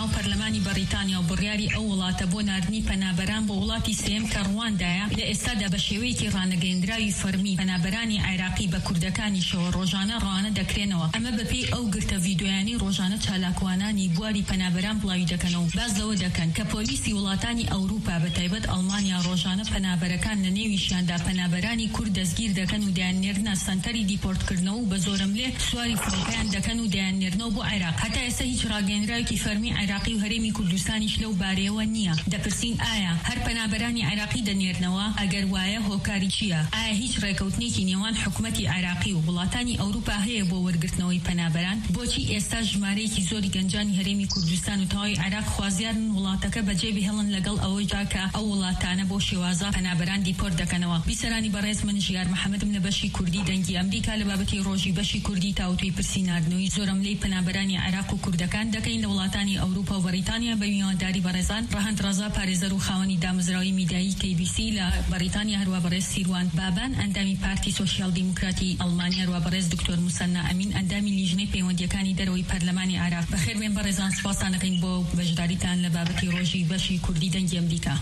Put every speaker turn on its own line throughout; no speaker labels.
ناو پەرلەمانی بەریتانیا و بڕیاری ئەو وڵاتە بۆ ناردنی پەنابەران بۆ وڵاتی سێم کە ڕواندایە لە ئێستادا بە شێوەیەکی ڕانەگەیەندراوی فەرمی پەنابەرانی عێراقی بە کوردەکانیشەوە ڕۆژانە ڕوانە دەکرێنەوە. ئەمە بەپێی ئەو گرتە ڤیدۆیانی ڕۆژانە چالاکوانانی بواری پەنابەران بڵاوی دەکەنەوە. باز لەوە دەکەن کە پۆلیسی وڵاتانی ئەوروپا بە تایبەت ئەڵمانیا ڕۆژانە پەنابەرەکان لە نێویشیاندا پەنابەرانی کورد دەستگیر دەکەن و دەیانێرنە سەنتەری دیپۆرتکردنەوە و بە زۆرم لێ سواری فڕۆکەیان دەکەن و دەیانێرنەوە بۆ عێراق. هەتا ئێستا هیچ ڕاگەیەندراوێکی فەرمی عێراقی و هەرێمی کوردستانیش لەو بارەیەوە نییە. دەپرسین ئایا هەر پەنابەرانی عێراقی دەنێرنەوە؟ ئەگەر وایە هۆکاری چییە؟ ئایا هیچ ڕێکەوتنێکی نێوان حکوومەتی عێراقی و وڵاتانی ئەوروپا هەیە بۆ وەرگرتنەوەی پەنابەران؟ بۆچی ئێستا ژمارەیەکی زۆری گەنجانی هەرێمی کوردستان و تەواوی عێراق خوازیارن وڵاتەکە بەجێ بهێڵن لەگەڵ ئەوەی کە ئەو وڵاتانە بۆ شێوازە پەنابەران دیپۆرت دەکەنەوە؟ بیسەرانی بەڕێز من ژیار محەممەدم لە بەشی کوردی دەنگی ئەمریکا لە بابەتی ڕۆژی بەشی کوردی تاوتوی پرسی ناردنەوەی زۆرم لەی پەنابەرانی عێراق و کوردەکان دەکەین لە وڵاتانی ئەوروپا و بەریتانیا بە میوانداری بەڕێزان ڕەهەند ڕەزا پارێزەر و خاوەنی دامەزراوی میدیایی KBC لە بەریتانیا، هەروە بەڕێز سیروان بابان ئەندامی پارتی سۆشیال دیموکراتی ئەڵمانیا، هەروە بەڕێز دکتۆر موسەنا ئەمین ئەندامی لیژنەی پەیوەندیەکانی دەرەوەی پەرلەمانی عێراق. بەخێر بێن بەڕێزان، سوپاسانەکەین بۆ بەشداریتان لە بابەتی ڕۆژی بەشی کوردی دەنگی ئەمریکا.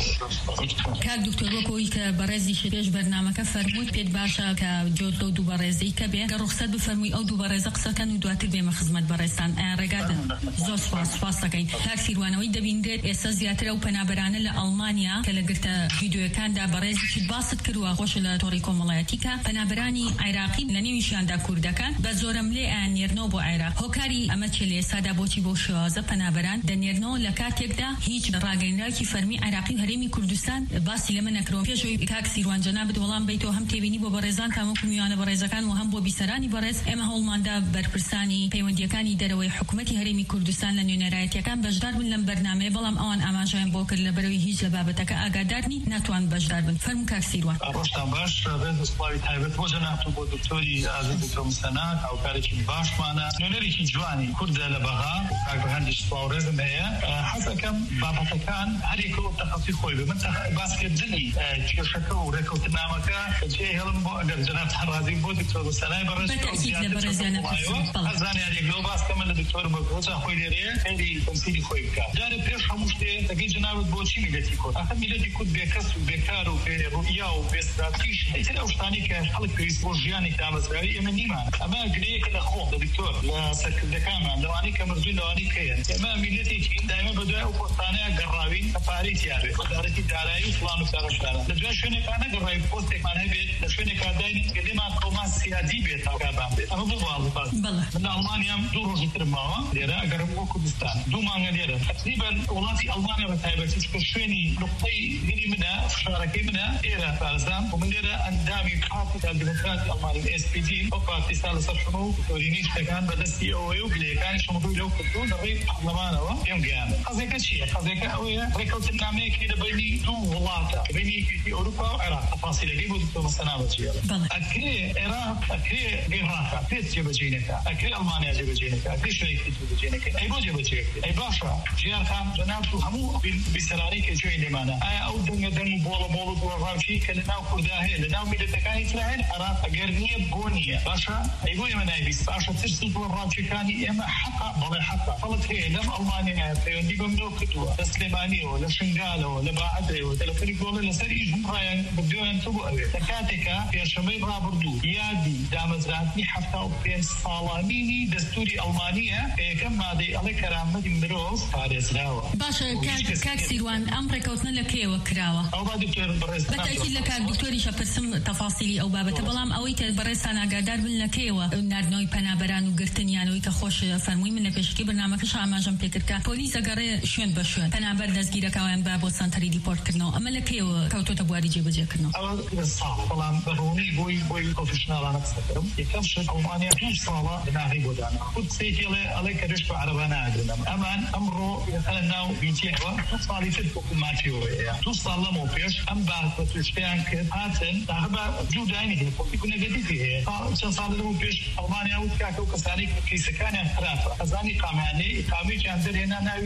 کاک دکتۆر وەکەوەی کە بەڕێزی شێش بەرنامەکە فەرمووت پێت باشە کە جۆت لەو دوو بەڕێزەی کە بێ کە ڕوخسەت بفەرمووی ئەو دوو بەڕێزە قسەکەن و دواتر بێمە خزمەت بەڕێزان. ڕێگادن زۆر سوپاس دەکەین. کاک سیروانەوەی دەبینرێت ئێستا زیاتر ئەو پەنابەرانە لە ئەڵمانیا کە لە گرتە ڤیدۆیەکاندا بەڕێزیشت باست کردووە خۆش لە تۆڕی کۆمەڵایەتی کە پەنابەرانی عێراقی لە نێویشیاندا کوردەکان بە زۆرم لێ ئەیانێرنەوە بۆ عێراق. هۆکاری ئەمە چێ لە ئێستادا بۆچی بۆ شێوازە پەنابەران دەنێرنەوە لە کاتێکدا هیچ ڕاگەیەندراوێکی فەرمی عێراقی و هەرێمی کوردستان باسی لەمە نەکرەوە؟ پێشەوەی کاک سیروان جەنابەت وەڵام بیتەوە هەم تێبینی بۆ بەڕێزان تامەکو میوانە بەڕێزەکان و هەم بۆ بیسەرانی بەڕێز ئێمە هەوڵماندا بەرپرسانی پەیوەندیەکانی دەرەوەی حکوومەتی هەرێمی کوردستان لە نوێنەرایەتیەکان بەشدار بن لەم بەرنامەیە، بەڵام ئەوان ئاماژەیان بۆ کرد لەبەرەوەی هیچ لە بابەتەکە ئاگادارنی ناتوان بەشدار بن. فەرموو کاک سیروان.
ڕۆژتان باش، ڕێز سڵاوی تایبەت بۆ جەنابەت و بۆ دکتۆری ئازیز دکتۆر موسەنا، هاوکارێکی باشمانە، نوێنەرێکی جوانی کوردە لە بەغا، کاکبەهەندیش سڵاوڕێزم هەیە. حەزەکەم بابەتەکان هەرێکەوە تەخەسی خۆی بێ. من باسکردنی کێشەکە و ڕێکەوتنامەکە جێ هێڵم بۆ ئەگەر جەناب هەڕازی بۆ دکتۆر موسەنای بەڕێز هەزانیارێک لەو باسکەمە لە دکتۆر بەگۆچە خۆی لێرەیە خێری تەمسیلی خۆی بکات. جارە پێش هەموو شتێ دەگەی جەنابەت بۆچی میلەتی کورد؟ ئەخە میلەتی کورد بێکەس و بێکار و بێڕوئیا و بێستراتیژ هیچ ئەو شتانی کە خەڵک پێویست بۆ ژیانی دامەزراوی ئێمە نیمان. ئەمە گرەیەکە لە خۆ لە دکتۆر لە سەرکردەکانمان لەوانەی کە مردووی لەوانەی کەیەن. ئێمە میلەتێکی دایمە بەدوای ئەو پۆستانەیە گەڕاوین کە پارەی تیاوێ وەزارەتی دارایی و فڵان و فلانشتانە لە دوای شوێنێکان نەگەڕاوی پۆستێکمان هەبێت لە شوێنێکا داین کە لێمان قەوما سیادی بێت هاوکاربان بێت. ئەمە بۆ باڵ من ئەڵمانیام دوو ڕۆژی ترم ماوە لێرە ئەگەرم بۆ کوردستان دوو مانگە لێرە تقریبا وڵاتی ئەڵمانیا بە تایبەتی چکە شوێنی نقطەی گری منە فشارەکەی منە ئێرە پارێزان و من لێرە ئەندامی پارتی دموکراتی ئەڵمانی SPD ئەو پارتیستا لەسەر شما و دکتۆرینی شتەکان بەدەستی ئەوەیە و گلەیەکانی شما ڕووی لەو کردووە لەڕێی پەرلەمانەوە پێم گەیاندە. قەزێکە چییە؟ قەزێکە ئەوەیە ڕێکەوتنامەیەکی لە بینی دوو وڵاتە بینی یەکێتی ئەوروپا و عێراق. تەفاسیلەکەی بۆ دکتۆر موسەنا بەجێڵە. ئەکرێ عێراق ئەکرێ عێراق پێت جێبەجێنەکە، ئەکرێ ئەڵمانیا جێبەجێنەکە، ئەکرێ شوێنێکی جێبەجێنەکە. ئەی بۆ جێبەجێکرێ؟ ئەی باشە ژیانتان جەناب و هەموو بیسەرانی کە جوێی لێمانە ئایا ئەو دەنگە دەنگ و بۆڵە بۆڵ و ڕاوچی کە لەناو کووردا هەیە لەناو میلەتەکانی تر هەیە عێراق ئەگەر نییە بۆ نییە. باشە ئەی بۆ ئێمە نایبیست باشە ترسی بۆ ڕاوچەکانی ئێمە حەقا بەڵێ حەقا فەڵت هەیە لەم ئەڵمانیا پەیوەندی بە مرۆ کردووە لە سلێمانیەوە لە شنگالەوە لە باعەدەوە تەلەفۆنی گۆڵە لەسەر ئیش ڕایان بردویان تو بۆ ئەوێ لە کاتێکە پێشەمەی ڕابردوو یادی دامەزراندنی 75 ساڵانینی دەستوری ئەڵمانیە یەکەم مادەی ئەڵێ کەرامەتی مرۆڤ پارێزراوە.
باشە کاک سیروان ئەم ڕێکەوتنە لە کێوە کراوە؟
ئەو با دکتۆر بەڕێز
بەتاکید لە کاک دکتۆریشە پرسم تەفاسیلی ئەو بابەتە، بەڵام ئەوەی کە بەڕێزتان ئاگادار بن لە کێوە ناردنەوەی پەنابەران و گرتنیانەوەی کە خۆش فەرمووی من لە پێشکی بەرنامەکەش ئاماژەم پێکرد پۆلیس ئەگەڕێ شوێن بە شوێن پەنابەر دەستگیرەکەویان با بۆ سەنتەری دیپۆرتکردنەوە. ئەمە لە کێوە کەوتۆتە بواری جێبەجێکردنەوە؟
ئەوە ساڵ بەڵام بەڕوونی بۆی پرۆفیشناڵانە قسەکەم یەکەم شت ئەڵمانیا 2 ساڵە بناغی بۆ دانا خود سێکێڵێ ئەڵێ کە رێش بە عەرەبانە ئاگرنەوە. ئەمان ئەمڕۆ یەخەنە ناو بیتیەوە 2 ساڵی تر حکوماتیەوە هەیە. 2 ساڵ لەمەوە پێش ئەم بەتوشتیان کرد هاتن داهبا جووداینی هەیە پۆلیسی نەگەتیڤی هەیە. چەند ساڵ لەمەوە پێش ئەڵمانیا وت کاکە و کەسانی کەیسەکانیان خراپە ئەزانی قامانەی ئیقامەیەکیان دەرهێنا ناوی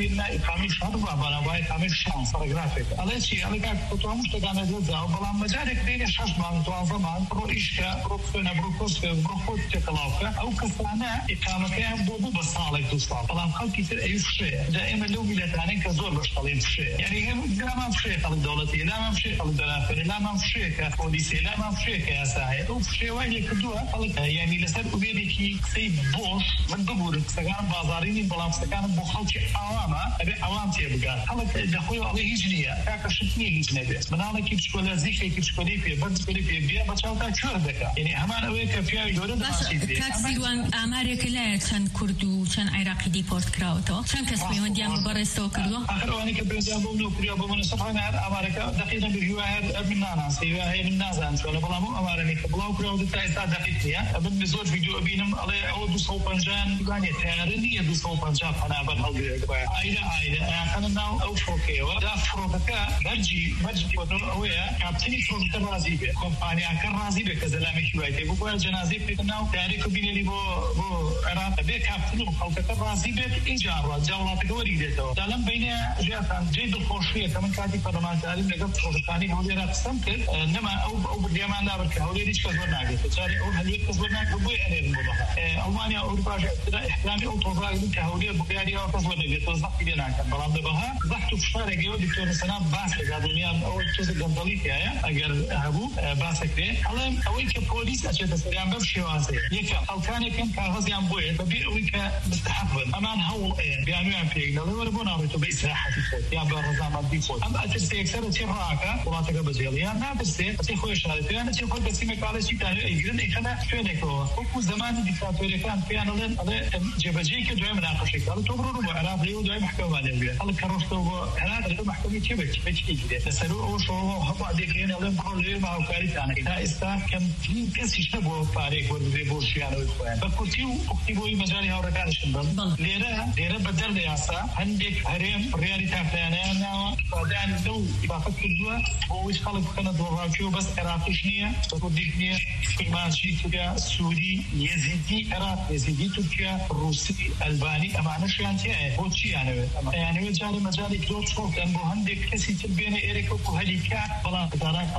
کامی شاد و بالای کامی شانس پاراگرافیک علی چی علی که تو همش تگانه دوزا و بالام مجالك بين شش مان تو زمان رو ایشکا رو فنا بروکوس رو خود تکلافه او کسانه اقامه که بودو بسالک دوستا بالام خالقی تر ایفشه دائما لو بلاتانه كزور بشتغلين في شيء يعني لا ما في شيء الدولة لا ما في شيء الدراسة لا ما في شيء كبوليس لا ما في شيء كساعي أو في شيء واحد كدوها يعني لسه أبيدي كي بوش من دبور سكان بازارين بلام سكان بخلش عوامة أبي عوام تيبقى هلا دخول عليه هجنية كاكشتني هجنية من هذا كيف شكله زيك كيف شكله في بس شكله في بيا بتشوفها شو ذكاء يعني همان أويك فيها يقولون
كاكسيوان أمريكا لا كان كردو كان عراقي ديبورت كراوتو كان كسبي ونديام برستو كردو
آخر أنا كبرزان بقول كريا بمن سبحانه أمريكا دقيقة بالجواهر من ناس هي من ناس عن شو بلا مو أمريكا بلا كريا ودتاي صار دقيقة من مزود فيديو بينهم على أول دوسو بنجان يعني تهرني دوسو بنجان أنا بنقول عيدا أنا ناو أو فوكيو دا فروكا برجي ويا كابتني فروك رازيبه كومبانيا كرازيبه كزلامي شوية بقول جنازي في ناو تاريخ بيني لي بو عراق بيه كابتني وخلك رازيبه إيجار جولات قوري ده دالم بين جاتان جيد الخوشية كمان كاتي فرمانتاري نقد خوشتاني هولي رقصم كد نما أو باليمان لا بركة هولي ريش كزورنا جت تجاري أو هلوي كزورنا كبوي أنا الموضوع ألمانيا أوروبا إحلامي أو توضاعي كهولي بقيادي أو كزورنا جت توزق لنا كان برام بها ضحت في شهر جيو دكتور مثلا باسك هذا اليوم أول شيء جنبالي كيا أجر هبو باسك ده على أول كبوليس أشياء تسريان بمشي واسع يكا أو كان كهذا يوم بوي ببيع ويك مستحفظ أمان هو بيانو يوم فيك ده ولا بنارته بإسراحة يا برزام ديفول أما أترسي أكثر تراكا ولا تقبضيليا ما بسي تخوي شهادتي أنا تخوي بس ما قال شيء تاني يقولن إخنا فينك هو زمان ديكتاتوري كان فينا لين على جبجي كده مناقشة قالوا تبرروا وعراب ليه وده محكمة عليه قال كرفتوا هذا المحكمة كيف كده تسألوا أو شو هو ديكين لين كل ليه ما هو كاري ثاني ده إستا كم كيس يشتبه فارق وده بورشيانه ويكون فكرتيو أكتبوا مجالي هؤلاء كارشندل ليرة بدل ياسا عندك هرم رياليتي فلانة بعدين لو بفكر جوا هو إيش خلق كنا دوراتيو بس عراقيشنية تقولينية ماشي تركيا سوري يزيدي عراق يزيدي تركيا روسي ألباني أما أنا شو يعني هو شيء يعني وجاري مجالي دور شوك لأنه عندك كسي تبين إيريكو كهليكا بلا داران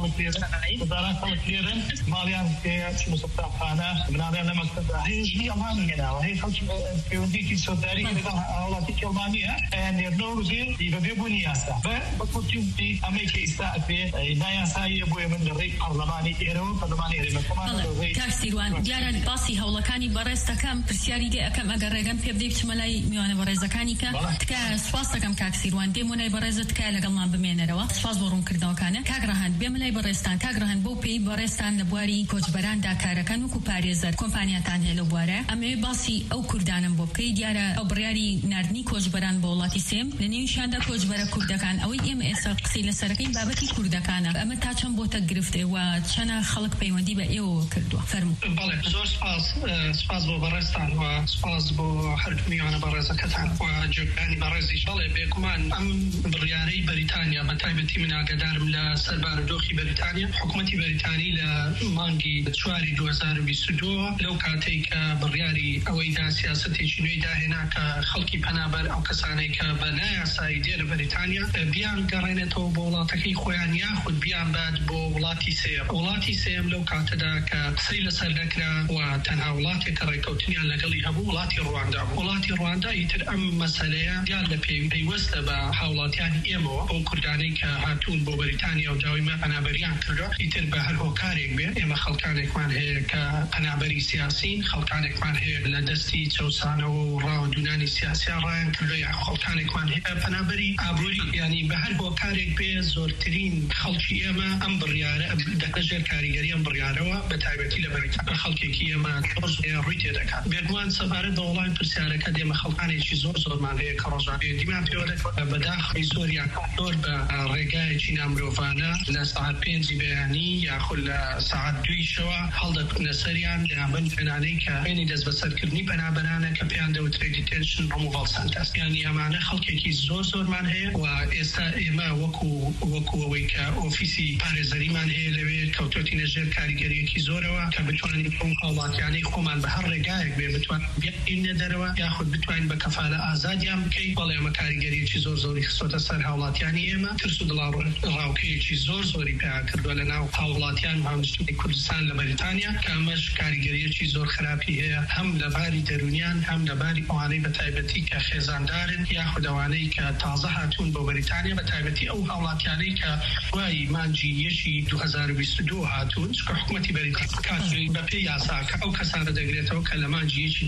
خلق ليرن ماليان كي شو مسبب خانة من هذا لما استدعى هي جدي أمان هنا وهي خلق في وديك السوداري إذا الله تك ألمانيا يعني النورزي يبقى بيبوني ياسا بكتير في أمريكا إستأفي نايا ساي أبوي من الرئيس برلماني إيرو برلماني إيرو كمان الرئيس
كاكسيروان ديارا باصي هولا كاني برست كم برسياري دي أكم أجر رجم في بديك شملاي ميوان برز كاني كا سفاس كم كاكسيروان دي مناي برزت كالا قلنا بمين روا سفاس برون كردان كانه كاغرهان بيملاي برستان كاغرهان بو بي برستان نبواري كوجبران داكارا كانوا كوباريزر كومبانيا تانه لبواره أما باصي أو كردانم بوبكي ديارا أو برياري ناردني كوجبران بولاتي سيم لنيوشان دا كوجبرا كردكان أو إم إس قصيلة سرقين بابكي كردكان أما تاچم بوتا گرفته و چنا خلق پیوندی به ایو کردو فرمو
بله زور سپاس بو برستان و سپاس بو حرکمیان برزکتان و جوانی برزی بله بکمان ام بریاری بریتانیا بتایبتی من آگادارم لسربار دوخی بریتانیا حکومتی بریتانی لمانگی 2022 لو کاتی که بریاری اویدا سیاستی چنوی دا هناك خلقی پنابر او کسانی که بنای سایدیر بریتانیا بیان قرینتو بولاتکی خویان یاخد بیان بعد بو ولاتي سيم لو كاتدا كسيل سردكرا وتنها ولاتي كريكوتنيا لقلي هبو ولاتي رواندا يترأم مسألة ديال لبي وسط بحولاتيان إيمو أو كرداني كهاتون بو بريطانيا وداوما قنابريان كردو يتربه هالهوكاريك بي إما خلقانك من هي كقنابري سياسيين خلقانك من هي لدستي توسانو وراو دوناني سياسي رايان كردو يا خلقانك من هي قنابري عبوري يعني بهالهوكاريك بي زورترين خلقي إيما أمبريارة دكتور كاريجري أمبريارة بتعبتي لبريطانيا خلقي كيما كروز ريتي دكان بيجوان سفارة دولار برسالة كديم خلقاني شيء زور ما هي كروزا ديما بيولك بداخل سوريا دور برجاء جينا مروفانا لساعات بينزي بياني يأخذ ساعات دوي شوا حلقة نسريان لعمل فناني كبيني دز بسر كرني بنا كبيان دو تريديتنشن رموفال سانتاس يعني أمانة خلقي كي زور ما هي وإستا إما وكو ويكا أوفيسي بارزري من هي لوي كوتوتي نجار كاريجري كي زوروا كبتواني يكون قولات يعني خومن بهر رجاء بتوان بيان دروا ياخذ بتوان بكفالة آزاد يام كي ولا ئێمە کاریگەریەکی زۆری خستۆتە سەر هاوڵاتیانی ئێمە ترس و دڵڕاوکەیەکی زۆری پێیا کردووە لە ناو هاوڵاتیان هاونیشتوی کوردستان لە بەریتانیا کە ئەمەش کاریگەریەکی زۆر خراپی هەیە هەم لە باری دەرونیان هەم لە باری ئەوانەی بە تایبەتی کە خێزاندارن یاخود ئەوانەی کە تازە هاتوون بۆ بەریتانیا بە تایبەتی ئەو هاوڵاتیانەی کە دوای مانجی یەشی 2022 هاتوون چکە حکوومەتی بەریتانیا کاتری بەپێی یاساکە ئەو کەسانە دەگرێتەوە کە لە مانجی یەشی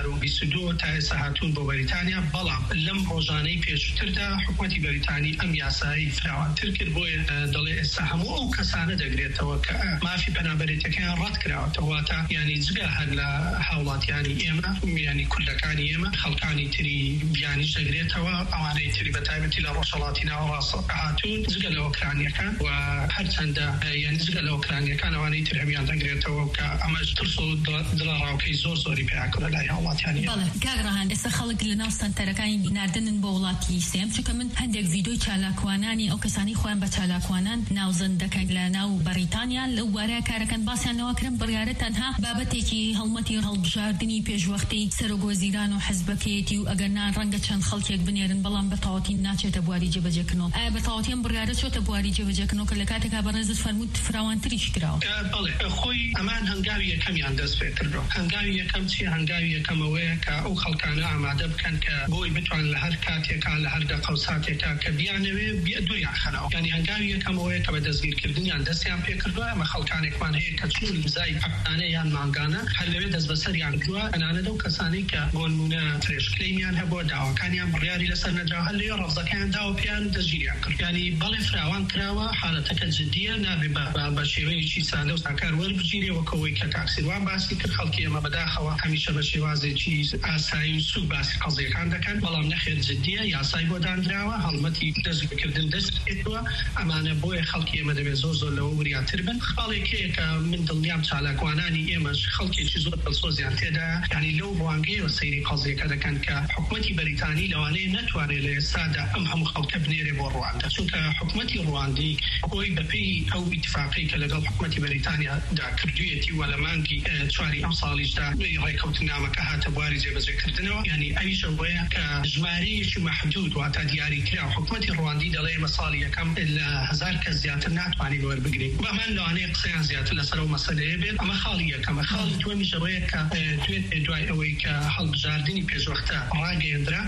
2022 تا ئێستا هاتوون بۆ بەریتانیا بەڵام لەم ڕۆژانەی پێشتردا حکوومەتی بەریتانی ئەم یاسایی فراوانتر کرد بۆیە دەڵێ ئێستا هەموو ئەو کەسانە دەگرێتەوە کە مافی پەنابەرێتەکەیان ڕەت کراوەتەوە واتە یعنی جگە هەر لە هاوڵاتیانی ئێمە یعنی کوردەکانی ئێمە خەڵکانی تری بیانیش دەگرێتەوە ئەوانەی تری بە تایبەتی لە ڕۆژهەڵاتی ناوەڕاست هاتوون جگە لە ئۆکرانیەکان و هەرچەندە یعنی جگە لە ئۆکرانیەکان ئەوانەی تر هەمیان دەگرێتەوە کە ئەمەش ترس و دڵڕاوکەی زۆری پێیاکرە لای هاوڵاتیانی
بەڵێ کاگڕەهان ئێستا خەڵک لە ناو سەنتەرەکانی ناردنن بۆ وڵاتی سێم چونکە من هەندێک ڤیدۆی چالاکوانانی ئەو کەسانی خۆیان بە چالاکوانان ناوزەند دەکەن لە ناو بەریتانیا لەو وارەیە کارەکەن باسییان لەوە کرن بڕیارە تەنها بابەتێکی هەڵمەتی هەڵبژاردننی پێشوەختی سەرۆگۆزیران و حەزبەکەیەتی و ئەگەرنان ڕەنگە چەند خەڵکێک بنێرن بەڵام بەتەواوەتی ناچێتە بواری جێبەجێکردنەوە ئایا بەتەواوەتیان بڕیارە چۆتە بواری جێبەجێکردنەوە کە لە کاتێکا بەڕێزت فەرمووت فراوانتریش کراوە
بەڵێ خۆی ئەمان هەنگاوی یەکەمیان دەست پێ کردەوە هەنگاوی یەکەم چی هەنگاوی یەکەمەوەیە کە ئەو خەڵکانە ئامادە بکەن کە بۆی بتوان لە هەر کاتێکا لە هەر دقە و ساتێکا کە بیانەوێ دووریان خەنەوە یعنی هەنگاوی یەکەمەوەیە کە بە دەستگیرکردنیان دەستیان پێ کردووە ئەمە خەڵکانێکمان هەیە کە چون زای هەفتانە یان مانگانە هەر لەوێ دەست بەسەریان کردووە ئەنانە دەو کەسانەی کە بۆ نمونە فرێشکلەیمیان هەبووە داواکانیان بڕیاری لەسەر نەدراوە هەر لەوێ ڕەفزەکەیان داوە پێیان دەستگیریان کرد یعنی بەڵێ فراوان کراوە حالەتەکە جددیە نابێ بە شێوەیەکی سادە و ساکار وەربگیرێ وەکەوەی کە تاکسیروان باسی کرد خەڵکی ئێمە بەداخەوە هەمیشە بە شێوازێکی ئاسایی و سوک باسی قەزیەکان دەکەن بەڵام نەخێر جددیە یاسای بۆ دانراوە هەڵمەتی دەستگیرکردن دەست پێکەوە ئەمانە بۆیە خەڵکی ئێمە دەبێت زۆر لەوە وریاتر بن خاڵێکەیە کە من دڵنیام چالاکوانانی ئێمەش خەڵکێکی زۆر دڵسۆزیان تێدا یعنی لەو ڕوانگەیەوە سەیری قەزیەکە دەکەن کە حکوومەتی بەریتانی لەوانەیە نەتوانێت لە ئێستادا ئەم هەموو خەڵکە بنێرێ بۆ ڕواندا چونکە حکوومەتی ڕواندی خۆی بەپێی ئەو ئیتفاقی کە لەگەڵ حکوومەتی بەریتانیادا کردوویەتی وە لە مانگی چواری ئەم ساڵیشدا ڕێکەوتنامەکە هاتە بواری جێبەجێکردنەوە یعنی ئەویش ئەوەیە کە ژمارەیەکی محدود واتە دیاریکرا حکوومەتی ڕواندی دەڵێ ئێمە ساڵی یەکەم لە 1000 کەس زیاتر ناتوانین وەربگرین بەمان لەوانەیە قسەیان زیاتر لەسەر ئەو مەسەلەیە بێت ئەمە خاڵی یەکەمە خاڵی دووەمیش ئەوەیە کە دوای ئەوەی کە هەڵبژاردننی پێشوەختە ڕاگەیەندرا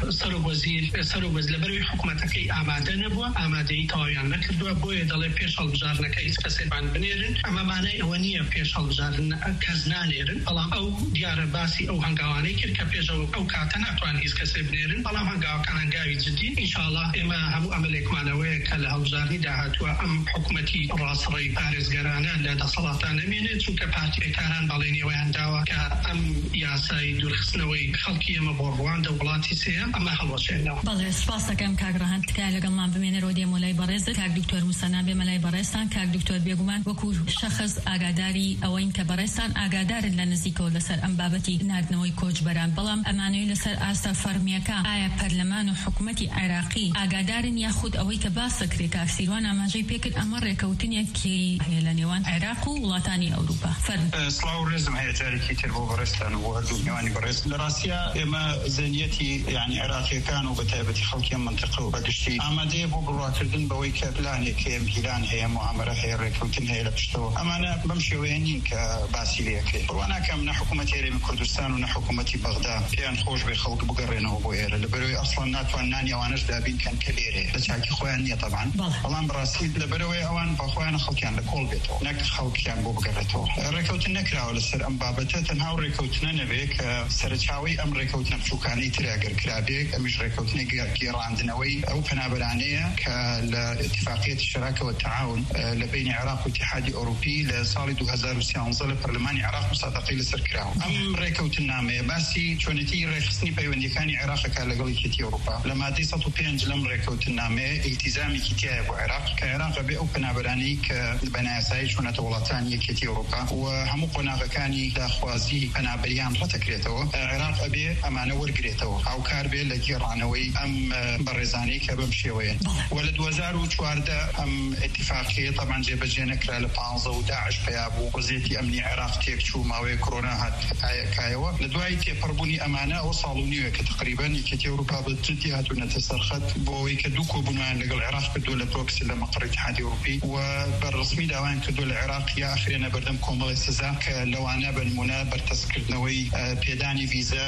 سەرۆگۆز لەبەروی حکوومەتەکەی ئامادە نەبووە ئامادەی تەواویان نەکردووە بۆیە دەڵێ پێش هەڵبژاردنەکە هیچ کەسێکمان بنێرن ئەمە مانای ئەوە نییە پێش هەڵبژاردن کەس نانێرن بەڵام ئەو دیارە باسی ئەو هەنگاوانەی کرد کە پێشەوە ئەو کاتە ناتوان هیچ کەسێ بنێرن بەڵام هەنگاوەکان هەنگاوی جددی ئینشاءڵڵا ئێمە هەموو ئەمەلێکمانەوەیە کە لە هەڵبژاردننی داهاتووە ئەم حکوومەتی ڕاستڕێی پارێزگەرانە لە دەسەڵاتان نەمێنێت چونکە پارتیەکانان بەڵێنیەوەیان داوە کە ئەم یاسای دوورخستنەوەی خەڵکی ئێمە بۆ ڕواندا وڵاتی سێم ئەمە هەڵوەشێنەوە.
بەڵێ سپاس دەکەم کاگڕەهان تکایە لەگەڵمان بمێنەرەوە دێمە لای بەڕێزت کاک دکتۆر موسەنا بێمە لای بەڕێستان کاک دکتۆر بێگومان وەکو شەخص ئاگاداری ئەوەین کە بەڕێستان ئاگادارن لە نزیکەوە لەسەر ئەم بابەتی ناردنەوەی کۆچبەران بەڵام ئەمانەوەی لەسەر ئاستا فەرمیەکە ئایا پەرلەمان و حکوومەتی عێراقی ئاگادارن یاخود ئەوەی کە باسەکرێت کاکسیروان ئاماژەی پێکرد ئەمە ڕێکەوتنێکی هەیە لە نێوان عێراق و وڵاتانی ئەوروپا.
سڵاو ڕێزم هەیە جارێکی تر بۆ بەڕێستان و بۆ هەردوو میوانی بەڕێز لە ڕاستیە ئێمە زەنیەتی یعنی عێراقیەکان و بە تایبەتی خەڵکی منتەقە و بەگشتی ئامادەیە بۆ بڕواکردن بەوەی کە پلانێک هەیە میلان هەیە موامەرە هەیە ڕێکەوتن هەیە لە پشتەوە ئەمانە بەم شێوەیە نین کە باسی لەکەی بڕواناکەم نە حکوومەتی هەرێمی کوردستان و نە حکوومەتی بەغدا پێیان خۆش بێ خەڵک بگەڕێنەوە بۆ ئێرە لەبەرەوەی ئەسڵان ناتوان نانی ئەوانەش دابینکەن کە لێرێ لە چاکی خۆیان نییە تەبعاً بەڵام بەڕاستی لەبەرەوەی ئەوان بەخۆیان خەڵکیان لە کۆڵ بێتەوە نەک خەڵکیان بۆ بگەڕێتەوە ڕێکەوتن نەکراوە لەسەر ئەم بابەتە تەنها ڕێکەوتنە نەبێ کە سەرچاوی ئەم ڕێکەوتنە بچووکانەی تراگەر کرابێت ئەمیش ڕێکەوتنی گێڕاندنەوەی ئەو پەنابەرانەیە کە لە اتفاقیەتی شەراکە وتەعاون لە بین عێراق و اتحادی ئەوروپی لە ساڵی 2013 لە پەرلەمانی عێراق مسادقەی لەسەر کراوە ئەم ڕێکەوتن نامەیە باسی چۆنێتی ڕێخستنی پەیوەندیەکانی عێراقەکە لەگەڵ یەکێتی ئەوروپا لە مادەی 105 لەم ڕێکەوتن نامەیە ئیلتیزامێکی تایە بۆ عێراق کە عێراق بێ ئەو پەنابەرانەی کە بەنایاسایی چۆنەتە وڵاتانی یەکێتی ئەوروپا و هەموو قۆناغەکانی داخوازی پەنابەریان ڕەتەکرێتەوە عێراق ئەبێ ئەمانە وەرگرێتەوە هاوکار بێ لە گێڕانەوەی ئەم بەڕێزانەی کە بەم شێوەیە و لە 2014 ئەم اتفاقیە طبعاً جێبەجێ نەکرا لە 15 و داعش پیا بوو وەزیەتی ئەمنی عێراق تێک چوو ماوەیە کۆرۆنا هات کایەوە لە دوای تێپەڕبوونی ئەمانە ئەو ساڵ و نیوە کە تقریباً یەکێتی ئەوروپا بە جدي هاتونا تسرخت بوي كدوكو بنوان لقى العراق كدولة بروكس لما قرر الاتحاد الأوروبي وبالرسمي داوان كدولة العراق يا أخيرا بردم كومبل سزاك لو أنا بالمنا برتسكر نوي بيداني فيزا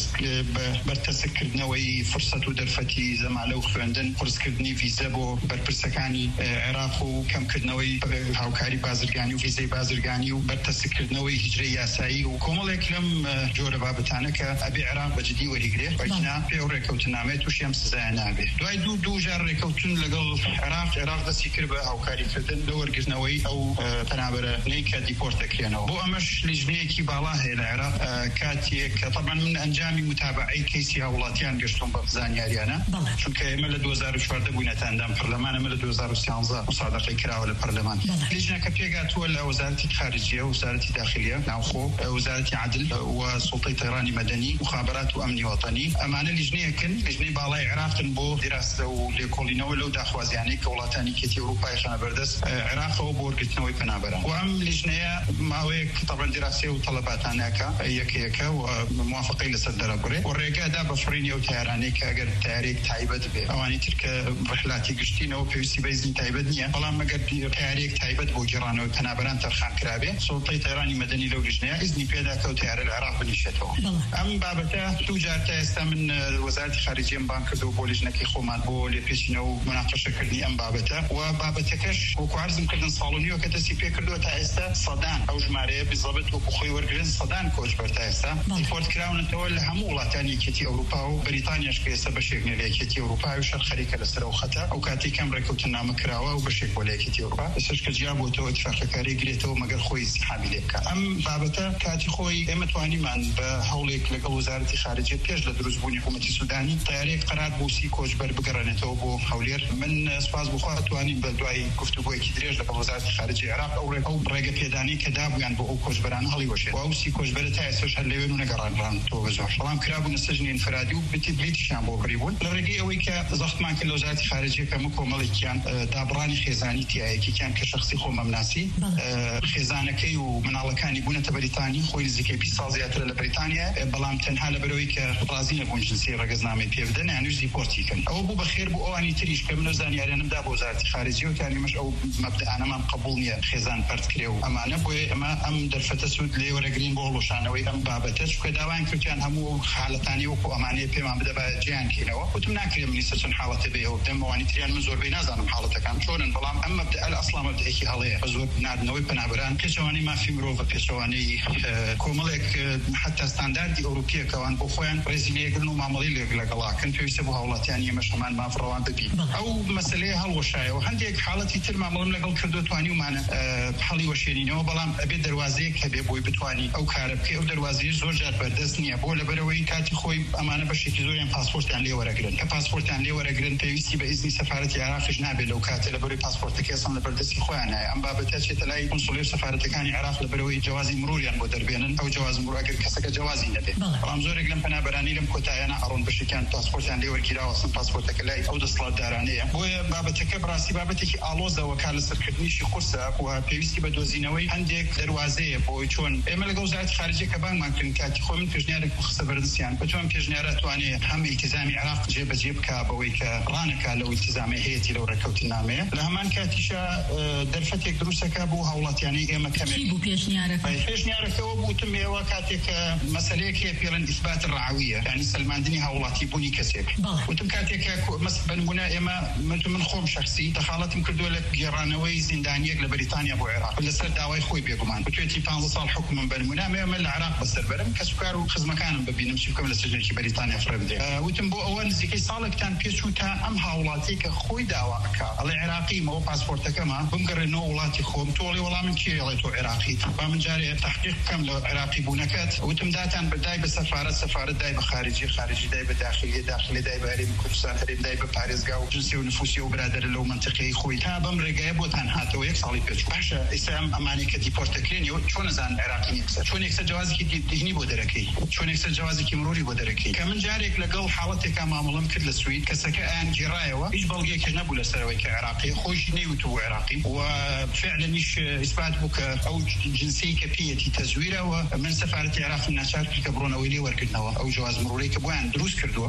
برتسكر نوي فرصة درفتي زمالو خوندن فرصكردني فيزا بو برپرسەکانی عێراق و کەمکردنەوەی هاوکاری بازرگانی و ویزەی بازرگانی و بەرتەسکردنەوەی هیجرەی یاسایی و کۆمەڵێک لەم جۆرە بابەتانە کە ئەبێ عێراق بەجددی وەریگرێ بەنا پێ و ڕێکەوتنامێت تووشی ئەم سزایە نابێ دوای دوو جار ڕێکەوتن لەگەڵ عێراق دەستی کرد بە هاوکاریکردن لە وەرگرتنەوەی ئەو پەنابەرانەی کە دیپۆرت دەکرێنەوە بۆ ئەمەش لیژنەیەکی باڵا هەیە لە عێراق کاتێک کە طبعا من ئەنجامی متابعەی کەیسی هاوڵاتیان گەشتم بە زانیاریانە چونکە ئێمە لە 2014 بووینەتە ئەندام پەرلەمان ئەمە لە 2013 مساعدەقەی کراوە لە پەرلەمان لیژنەکە پێگاتووە لە وەزارەتی خارجیە وەزارەتی داخلیە ناوخۆ وەزارەتی عدل و سوڵتەی طیرانی مەدەنی مخابرات و ئەمنی وەتەنی ئەمانە لیژنەیەکن لیژنەی باڵای عێراقن بۆ دیراسە و لێکۆڵینەوە لەو داخوازیانەی کە وڵاتانی کێتی ئەوروپای خانە بەردەست عێراقەوە بۆ وەرگرتنەوەی پەنابەران و ئەم لیژنەیە ماوەیەک طبعا دیراسە و تەڵەباتانەکە یەکەیەکە و موافقەی لەسەر دەرەبڕێ و ڕێگادا بە فڕینی ئەو تایارانەی کە ئەگەر تایارێک تایبەت بێ ئەوانی ترکە ڕحلاتی گشتینەوە پێویستی بەیزنی تایبەت نییە بەڵام ئەگەر تایارێک تایبەت بۆ گێڕانەوەی پەنابەران تەرخان کرابێ سوڵتەی طیرانی مەدەنی لەو لیژنەیە ئیزنی پێدا کە تایارە لە عێراق بنیشێتەوە ئەم بابەتە دوو جار تا ئێستا من وەزارەتی خارجیەم بان کردەوە بۆ لیژنەکەی خۆمان بۆ لێپێچینەوە و مناقەشەکردنی ئەم بابەتە و بابەتەکەش وەکو عەرزم کردن ساڵونیەوە کە دەستی پێ کردووە تا ئێستا سەدان ئەو ژمارەیە بزەبەت وەکو خۆی وەرگرن سەدان کۆچبەر تا ئێستا دیپۆرت کراونەتەوە لە هەموو وڵاتانی یەکێتی ئەوروپا و بەریتانیاش کە ئێستا بەشێک لە یەکێتی ئەوروپا و شەر خەریکە لەسەر ئەو خەتە ئەو کاتی کەم ڕێکەوتنامە کراوە و بەشێک بۆ لە یەکێتی ئەوروپا ئێستاش کە جیا بۆتەوە اتفاقەکاری گرێتەوە مەگەر خۆی استیحامی لێ بکات ئەم بابەتە کاتی خۆی ئێمە توانیمان بە هەوڵێک لەگەڵ وەزارەتی خارجیە پێش لە دروستبوونی حکوومەتی سودانی تایارێک قەرار بووسی کۆچبەر بگەڕێنێتەوە بۆ هەولێر من سپاس بخوا توانیم بە دوای گفتوگۆیەکی درێژ لەگەڵ وەزارەتی خارجی عێراق ئەو ڕێگە پێدانی کە دابوویان بۆ ئەو کۆچبەرانە هەڵیوەشێت و ئەو سی کۆچبەرە تا ئێستاش هەر لەوێن و نەگەڕانرانەوە بەزۆر بەڵام کرابوونە سەژنی ئینفرادی و بلیتیشیان بۆ بڕیبوون لە ڕێگەی ئەوەی کە زەختمان کرد لە وەزارەتی خارجیە کە کۆمەڵێکیان دابڕانی خێزانی تایەکیان کە شخصی خۆ مەمناسی خێزانەکەی و مناڵەکانی بوونەتە بەریتانی خۆی نزیکەی 20 ساڵ زیاترە لە بەریتانیا بەڵام تەنها لەبەرەوەی کە ڕازی نەبوون جنسی ڕەگەزنامەی پێ بدەن یانوش دیپۆرتیکەن ئەوە بوو بەخێر بوو ئەوانی تریش کە من زانیاریانمدا بۆ وەزارەتی خارجیە و کاریمەش ئەو مەبدەانەمان قبوڵ نییە خێزان پەرت کرێ و ئەمانە بۆیە ئەمە ئەم دەرفەتە سوود لێ وەرەگرین بۆ هەڵۆشانەوەی ئەم بابەتە چونکە داوایان کردیان هەموو حاڵەتانی وەکو ئەمانەیە پێمان بدە بە جیان کەینەوە وتم ناکرێ منیسە چەند حاڵەتە بێ ئەو دەم ئەوانی تریان من زۆربەی نازانم حاڵەتەکان چۆنن بەڵام ئەم مەبدە ئەسڵا مەبدەیەکی هەڵەیە بە زۆر ناردنەوەی پەنابەران پێچەوانەی مافی مرۆڤ پێچەوانەی کۆمەڵێک حتا ستانداردی ئەوروپیەکەوان بۆ خۆیان ڕێزی لێگرن و مامەڵی لەگەڵاکەن پێویستە بۆ هاوڵاتیان ئێمەش هەمان مافڕەوان ببین ئەو مەسەلەیە هەڵوەشایەوە هەندێک حاڵەتی تر مامەڵم لەگەڵ کردو توانیومانە هەڵی وەشێنینەوە بەڵام ئەبێ دەواازەیەک هەبێ بۆی بتوانی ئەو کارە بکەی ئەو دەواازەیە زۆر جار بەردەست نییە بۆ لەبەرەوەی کاتی خۆی ئەمانە بەشێکی زۆریان پاسپۆرتیان لێ وەرەگرن کە پاسپۆرتیان لێ وەرەگرن پێویستی بە ئیزنی سەفارەتی عێراقیش نابێت لەو کاتە لەبەرەوەی پاسپۆرتەکە ئەسڵ لە بەردەستی خۆیانایە ئەم بابەتە چێتە لای کۆنسوڵێت سەفارەتەکانی عێراق لەبەرەوەی جوازی مروریان بۆ دەربێنن ئەو جواز مرور ئەگەر کەسەکە جوازی نەبێت بەڵام زۆرێک لەم پەنابەرانی لەم کۆتاییانە ئەڕۆن بەشێکیان پاسپۆرتیان لێ وەرگیراوە ئەسڵ پاسپۆرتەکە لای ئەو دەسەڵاتدارانەیە بۆیە بابەتەکە بڕاستی بابەتێکی ئالۆزەوە کار لەسەرکردنیشی قورسە و پێویستی بە دۆزینەوەی هەندێک دەواازەیە بۆی چۆن ئێمە لەگەڵ وەزارەتی خارجیە کە بانگمان کردن کاتی خۆ من پێشنیارێک بخستە بەردەستیان بەتوان پێشنیارە توانێت هەم ئیلتیزامی عێراق جێبەجێ بکا بەوەی کە ڕانەکا لەو ئیلتیزامی هەیەی لەو ڕێکەوتنامەیە لە هەمان کاتیشە دەرفەتێک دروستەکە بۆ هاوڵاتیانەی ئێمە کەمێک پێشنیارەکەەوە بوتم ئێوە کاتێک مەسەلەیەک هەیە پێڵەن ئیثبات ڕەعویە یعنی سەلماندنی هاوڵاتی بوونی کەسێک وتم کاتێک بنبوونە ئێمە من خۆم شخصی دەخاڵەتم کردووە لە گێڕانەوەی زیندانیەک لە بەریتانیا بۆ عێراق لەسەر داوای خۆی بێگومان بتوێتی 15 ساڵ حکومم بنمونە ئێمە لە عێراق بەسەربەرم کە سوکار و خزمەکانم ببینم چی بکەم لە سەرجێکی بەریتانیا فرە بدێ وتم بۆ ئەوە نزیکەی ساڵێکتان پێچوو تا ئەم هاوڵاتی کە خۆی داوا بکا ئەڵێ عێراقیمەوە پاسپۆرتەکەمە بمگەڕێنەوە وڵاتی خۆم تۆڵی وەڵام من کێڵێت تۆ عێراقی با من جارێ تحقیق بکەم لە عێراقی بوونەکەت وتم داتان بەدای بە سەفارەت دای بە خارجی دای بە داخلی دای بە هەرێمی کوردستان هەرێم دای بە پارێزگا و جنسی و نفوسی و برادەرە لەو منتیقەی خۆی تا بەم ڕێگایە بۆتان هاتەوە یەک ساڵی پێچوو باشە ئێستا ئەمانی کە دیپۆرتەکرێنەوە چۆن نەزان عێراقی نیکسە چۆن یەکسەر جوازێکی دینی بۆ دەرەکەی چۆن یەکسەر جوازێکی مروری بۆ دەرەکەی کە من جارێک لەگەڵ حاڵەتێکا مامەڵەم کرد لە سوید کەسەکە ئایان گێڕایەوە هیچ بەڵگەیەکە نەبوو لەسەرەوەی کە عێراقی خۆشی نەیوتووە عێراقی و فعلەنیش ئیثبات بوو کە ئەو جنسی کە پێیەتی تەزویرەوە من سەفارەتی عێراق ناچار کرد کە بڕۆنەوەی لێ وەرگرتنەوە ئەو جواز مروری کە بۆیان دروست کردووە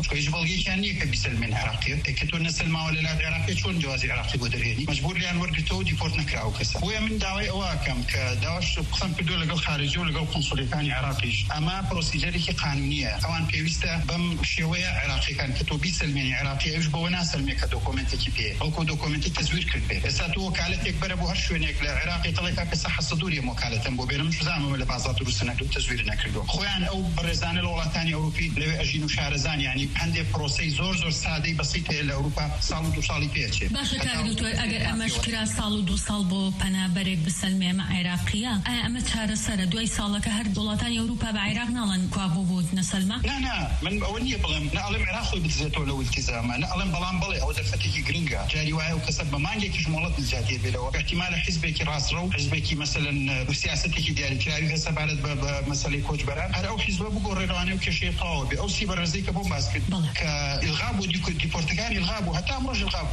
فيش بلغي كان يك بيسلم من عراقية كتو نسل ما ولا لا عراقية شون جواز عراقي قدريني مجبور لي أن ورقته ديبورت نكراو كسا هو من دعوة أواكم كدعوش قسم كدول لقل خارجي ولقل قنصلي ثاني عراقيش أما بروسيجري قانونية أوان بيوستا بم شوية عراقي كان كتو بيسلمني عراقي إيش بونا سلمي كدوكومنت كبير أو كدوكومنت تزوير كبير إساتو وكالة يكبر أبو هرشونيك العراقي طلع كصحة صدورية وكالة أبو بينهم شو زعموا ولا بعضات دروسنا دو تزوير نكردو خوان أو برزان الولايات الثانية أوروبي لو أجينو شارزان يعني عندي بروسي زور سادي بسيطة لأوروبا صالو دو صالي بيتشي
باشه كاردو اگر امشکرا صالو دو صال بو پنابرك بسلمي مع عراقية اما تشار سر دوي صالك هر دولتان أوروبا بعراق نالن كوابو بود نسلمة
لا من أولني بلام نعلم عراقي بتزيتو لو التزامه نعلم بلام بلي أو دفتي جرينجا جاري واي وكسب ما عندك جملات الجاتية بلو احتمال حزبك راس رو حزبك مثلا وسياستك ديالي كراوي حسب على مسألة كوج بران هر أو حزب بقول ريراني وكشي طاوبي أو سي برزيك أبو باسكت كالغاب ودي برتغالي الغاب وحتى أمرج الغاب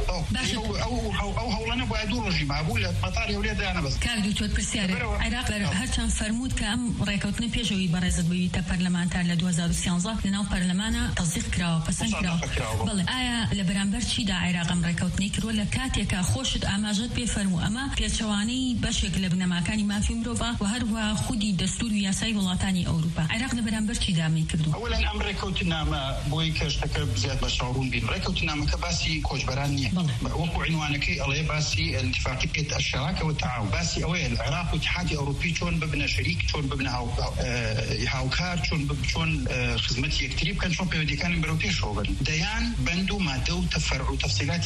أو هولنا بعدو رجيم معقول مطار يولد أنا بس
كان دكتور برسياري عراق هرچند فرمود كأم رأيكوتني بيجوي برزد بيتا برلمانتار ل 2013 لناو برلمانا تصديق كراو پسند كراو بله آیا لبرانبر چی دا عراق ام رأيكوتني كرو لكاتيكا خوشت آماجت بفرمو اما پیچوانی بشک لبنماکانی ما في مروفا وهروا خودی دستور ویاسای ولاتانی أوروبا عراق لبرانبر چی دا میکردو
اولا ام رأيكوتنا ما بوي كشتك بزيادة بشعورون بين رأيكوتنا ما كباسي كوج برانية وقو عنوانك الله باسي اتفاقية الشراكة والتعاون باسي أولا العراق واتحاد أوروبي شون ببنا شريك شون ببنا هاوكار شون خدمتي يكتريب كان شون بيودي كان بروتين شغل ديان بندو ما دو تفرع وتفصيلات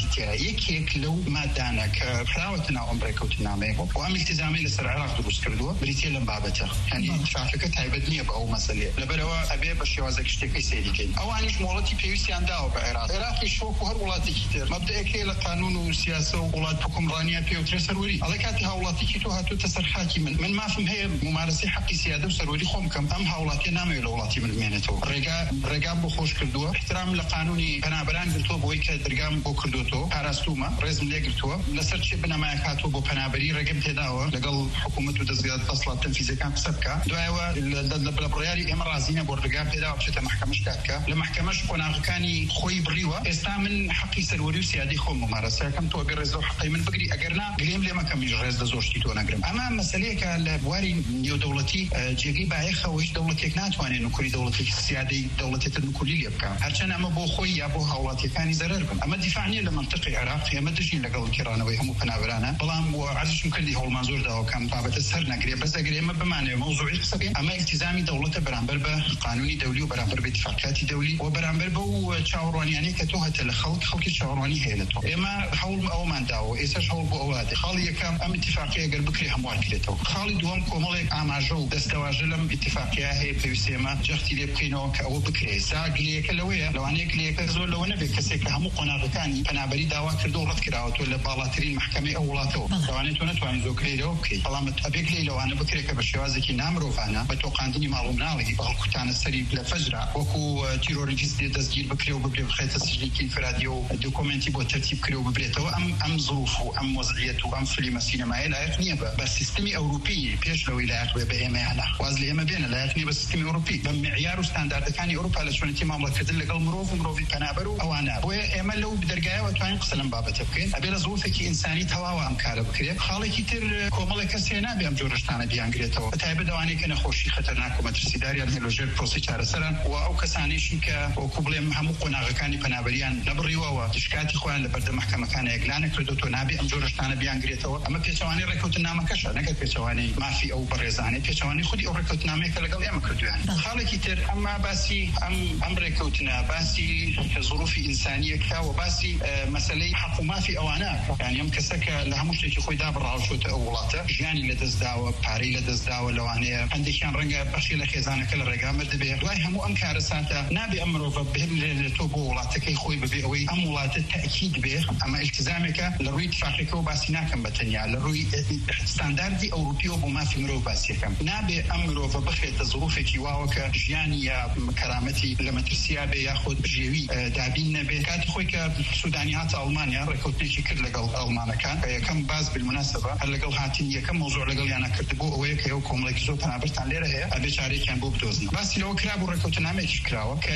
يك لو ما دانا كحلاوتنا عمركوتنا ماهو وأم التزامي لسر العراق دروس كردوا بريتين لمبابته يعني اتفاقية تعبدني بأو مسألة لبروا أبي بشيوازك اشتكي سيدي كين أو عنيش مولتي بيوسي عندها بعراق العراق شوك وهر ولاتي كتير مبدأ كي قانون وسياسة وولاد حكمرانية بيوتري سروري على كاتي هاولاتي كيتو هاتو تسر حاكي من ما فهم هي ممارسة حقي سيادة وسروري خوم كم أم هاولاتي نامي لولاتي من مهنته رقام بخوش كردوه احترام لقانوني بنابران قلتوه بوي كدرقام بو كردوتو هاراستوما رزم لي قلتوه لسر شي بنما كاتو بو بنابري رقم تداوه لقل حكومته تزياد فصلة التنفيذية كان سبكا دعوة البريالي امرازينه بو رقام تداوه بشتا محكمش كاتكا لمحكمش قناغ كاني خوي بريوه استامن حقي سروري وسيادي خوم ممارسة كم تو برزو حقي من بقري أجرنا قليم لما كم يجرز دزوجتي تو نقرم أما مسألة كالبواري نيو دولتي جيجي بايخة وإيش دولتي كناتواني نكوري دولتي السيادي دولتي تنكولي يبقى هرشان أما بو خوي أبو هولاتي ثاني زرركم أما دفاعني لمنطقة العراق هي مدجين لقل كيرانا ويهمو بنابرانا بلام وعرش مكردي هول منظور ده وكان بابة السر نقري بس أقري أما بمعنى موضوعي قصبي أما التزامي دولته برانبر بقانوني دولي وبرانبر باتفاقيات دولي وبرانبر بو تشاوراني يعني كتوها تلخلق خلق تشاوراني هيلتو إما حول أو من داو إيش حول بوادي خالي كم أم اتفاقية قال بكري هموار كليتو خالي دوام كومالك عماجو دستواجلم اتفاقية هي بيسيما جختي لي بقينو كأو بكري ساقلي كلوية لو أنا كلي كزول لو أنا بكسيك همو قناة ثاني أنا بريد دعوة كردو رد كراوت ولا بالاترين محكمة أولاتو لو أنا تونا ذكري له أوكي طالما أبيك لي لو أنا بكري كبشوازك نامرو فأنا بتوقعندني معلوم نالي بالكتان السريب لفجرة وكو تيروريجيست تسجيل بكري وبكري بخيت تسجيل كينفرادي ودوكومنتي بترتيب كري وببريتو أم ظروفه أم وضعيته أم فيلم سينمائي لا يقنيه بس سيستمي أوروبي بيش لو إلى أخوة بإيمانه وازلي إما بينه لا يقنيه بس سيستمي أوروبي بمعيار وستاندرد كان أوروبا لشون اهتمام لكذل لقل مروفي بنابرو أو أنا وإما لو بدرجة وتوين قسلم بابا تبكين أبي ظروفك إنساني تواوا أم كاره بكري خالي كتير كومالك سينا بيام جورشتانه بيانغريتو تايب دواني كنا خوشي خطرناك ومترسيداري الهيلوجير بروسي چارسرا وأو كساني شيكا وكوبلم همو قناغ كاني بنابريان نبري ووا تشكاتي خوان لبرد محكمة كان إقلانك ردوتو نابي أم جورشتانه بيانغريتو أما بيشواني ركوتنامه كشا نقد بيشواني ما في أو برزاني بيشواني خدي أو ركوتنامه كلقل يا مكردو يعني خالي كتير أما باسي أم ركوتنا باسي ظروفي إنسانية كا وباسي مسألة حق ما في أواناك يعني يوم كسك لهمش تيجي خوي دابر عوشوت أولاته جاني لدزداوة باري لدزداوة لوانية عندي كان رنجة بخشي لخزانة كل الرقام بدبي دواي همو أم كارساته نابي أمره بهم لتوبو ولاته كي خوي ببيعوي أم ولاته تأكيد به أما التزامك لروي تفاقك وباسيناكم بتنيا لروي ستاندردي أوروبي وبما في مرو باسيكم نابي أمره بخيت ظروفك واوك جاني كرامتي لما ترسيا بياخد جيوي دابين نبي كات خويك سودانيات ألمانيا ركوتني شكل لقل ألمانا كان كم باز بالمناسبة هلقل هاتين كم موضوع لقل أنا كتبوه أويك يوكم لك زوج أنا برتان ليه أبي شاري كان بوب دوزنا بس لو كرابو ركوتنا ميك كراوة كي كتي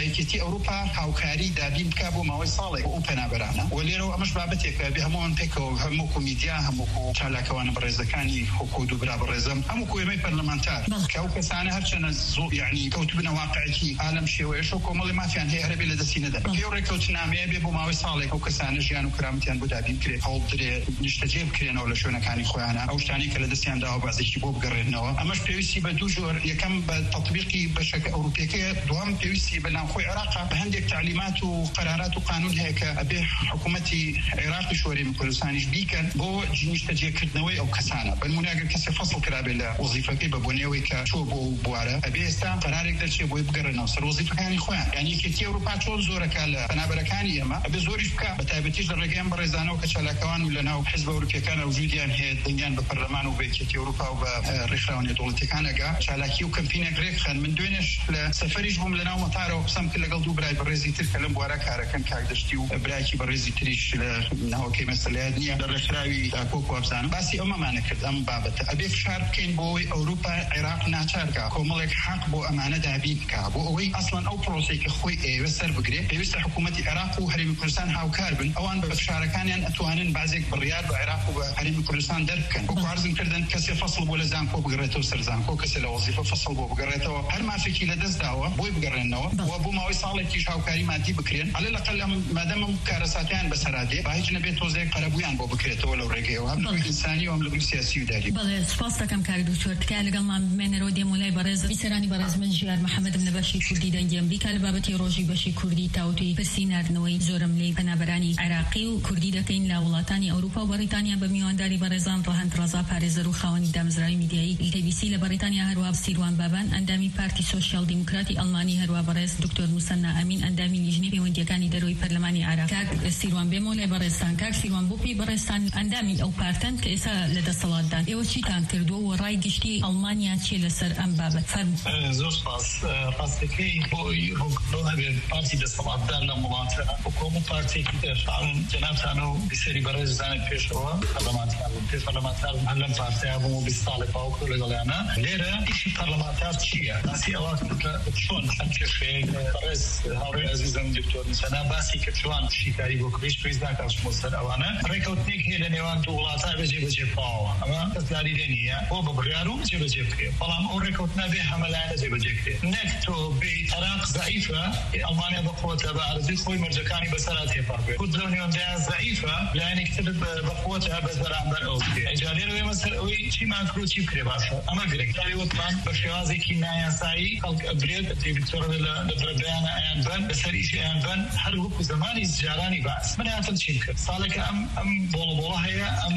ئەوروپا هاوکاری دابین بکە بۆ ماوەی ساڵێک ئەو پەنابەرانە و لێرەوە ئەمەش بابەتێکە بێ هەمووان پێکەوە هەموو میدیا هەموو چالاکەوانە بەڕێزەکانی حکومت و برا بەڕێزم هەموو کوێمەی پەرلەمانتار کە ئەو کەسانە هەرچەنە یعنی کەوتبنە واقعیەتی عالەم شێوەیەش و کۆمەڵی مافیان هەیە هەرێ لە دەستی نەدا بە پێی ڕێکەوتنامەیە بێ بۆ ماوەی ساڵێک ئەو کەسانە ژیان و کرامەتیان بۆ دابین کرێت هەوڵ درێ نیشتەجێ بکرێنەوە لە شوێنەکانی خۆیانە ئەو شتانی کە لە دەستیان داوە بازێکی بۆ بگەڕێنەوە ئەمەش پێویستی بە دوو جۆر یەکەم بە تەطبیقی بەشەکە ئەوروپیەکەیە دوام پێویستی بە ناوخۆی عێراقا بە هەندێک تعلیمات و قەرارات و قانون هەیە کە ئەبێ حکوومەتی عێراقی شۆرێمی کوردستانیش بیکەن بۆ نیشتەجێکردنەوەی ئەو کەسانە بەنمونە ئەگەر کەسێ فەسڵ کرابێت لە وەزیفەکەی بە بۆنێەوەی کە چۆ بۆ بوارە ئەبێ ئێستا قەرارێک دەرچێ بۆی بگەڕێنەوە سەر وەزیفەکانی خۆیان یعنی یەکێتی ئەوروپا چۆن زۆرەکە لە پەنابەرەکانی ئێمە ئەبێ زۆریش بکە بە تایبەتیش لە ڕێگەیان بەڕێزانەوە کە چالاکەوان و لەناو حیزب ئەوروپیەکان وجودیان هەیە دەنگیان بە پەرلەمان و بە یەکێتی ئەوروپا و بە ڕێکخراوەی دەوڵەتیەکان ئەگا چالاکی و کەمپینێک ڕێکخەن من دوێنێش لە سەفەریش بووم لەناو مەتارەوە قسەم کرد لەگەڵ دوو برای بەڕێزی تر کە لەم بوارە کارەکەن کاکدەشتی و برایکی بەڕێزی تریش لە ناوەکەی مەسەلەیە نییە لە ڕێکخراوی داکۆک و ئەبزانم باسی ئەمەمانە کرد ئەم بابەتە ئەبێ فشار بکەین بۆ ئەوەی ئەوروپا عێراق ناچارکە کۆمەڵێک حەق بۆ ئەمانە دابین بکە بۆ ئەوەی ئەسڵەن ئەو پرۆسەی کە خۆی ئێوە سەر بگرێت پێویستە حکوومەتی عێراق و هەرێمی کوردستان هاوکار بن ئەوان بە فشارەکانیان ئەتوانن بازێک بڕیار بە عێراق و بە هەرێمی کوردستان دەربکەن وەکو عەرزم کردن کەسێ فەسڵ بۆ لە زانکۆ بگرێتەوە سەر زانکۆ کەسێ لە وەزیفە فەسڵ بۆ بگەڕێتەوە هەر مافێکی لەدەست داوە بۆی بگەڕێنەوە و بۆ ماوەی ساڵێکیش هاوکاری مادی بکرێن عەلە لەقەل مادەم کارەساتیان بەسەرادێ با هیچ نەبێت تۆزێک قەرەبوویان بۆ بکرێتەوە لەو ڕێگەیەوە هەم ئینسانی و هەم لەبووی سیاسی و داری
بەڵێ سپاس دەکەم کاک دکتۆر تکایە لەگەڵمان بمێنەرەوە دێمۆلای بەڕێز بیسەرانی بەڕێز من ژیار محەممەدم لە بەشی کوردی دەنگێم بیکا لە بابەتی ڕۆژی بەشی کوردی تاوتوی پرسی ناردنەوەی زۆرم لێ پەنابەرانی عێراقی و کوردی دەکەین لە وڵاتانی ئەوروپا و بەریتانیا بە میوانداری بەڕێزان ڕەهەند ڕەزا پارێزەر و خاوەنی دامزراوی میدیایی KBC لە بەریتانیا هەروە سیروان بابان ئەندامی پارتی سۆشیال دیموکراتی ئەڵمانی هەروە بەڕێز دکتۆر موسەنا ئەمین ئەندامی لیژنەی پەیوەندیەکانی دەرەوەی پەرلەمانی عێراق کاک سیروان بێمۆلای بەڕێزان کاک سیروان بۆ پێی بەڕێزان ئەندامی ئەو پارتن کە ئێستا لە دەسەڵاتدان ئێوە چیتان کردووە و ڕای گشتی ئەڵمانیا چێ لەسەر ئەم بابەت فەرموو
زۆر سپاس ڕاستەکەی بۆی ڕوونکردنەوە هەبێت پارتی دەسەڵاتدار لە وڵاتە وەکو پارتێکی دەرفاون جەنابتان و بیسەری بەڕێز زانێت پێشەوە پەرلەمانتار هەر لەم پارتیا بووم و 20 ساڵێک باوکو لەگەڵیانە لێرە ئیشی پەرلەمانتار چییە؟ باسی ئەوە چۆن چەند کێشەیەک بەڕێز هاوڕێی عەزیزم دکتۆر موسەنا باسی کە چۆن شیکاری بۆ کڕیش پێویست ناکاتمەوە سەر ئەوانە ڕێکەوتنێک هەیە لە نێوان دوو وڵاتە بەجێبەجێ پاوە ئەمە کەسداری لێ نییە بۆ بە بڕیار و جێبەجێ بکرێت بەڵام ئەو ڕێکەوتنە بێ هەمەلایەنە جێبەجێ بکرێت نەک تۆ بێ عێراق ضعیفە ئەڵمانیا بەقووەتە بە عەرزی خۆی مەرجەکانی بەسەرا تێپەڕ بێت کورد لەو نێوەندەیە ضعیفە لایەنێکتر بەقووەتە بەس بەرامبەر ئەو بکرێت ئەجا لێرە وێمە سەر ئەوەی چیمان کرد و چی بکرێ باشە ئەمە گرنگتری وتمان بە شێوازێکی نایاسایی خەڵک ئەبرێت دکتۆر لە بەرەبەیانە ئەیان بن لەسەر ئیشی ئەیان بن هەر وەکو زمانی جارانی باس من هاتم چیم کرد ساڵێکە ئەم بۆڵە هەیە ئەم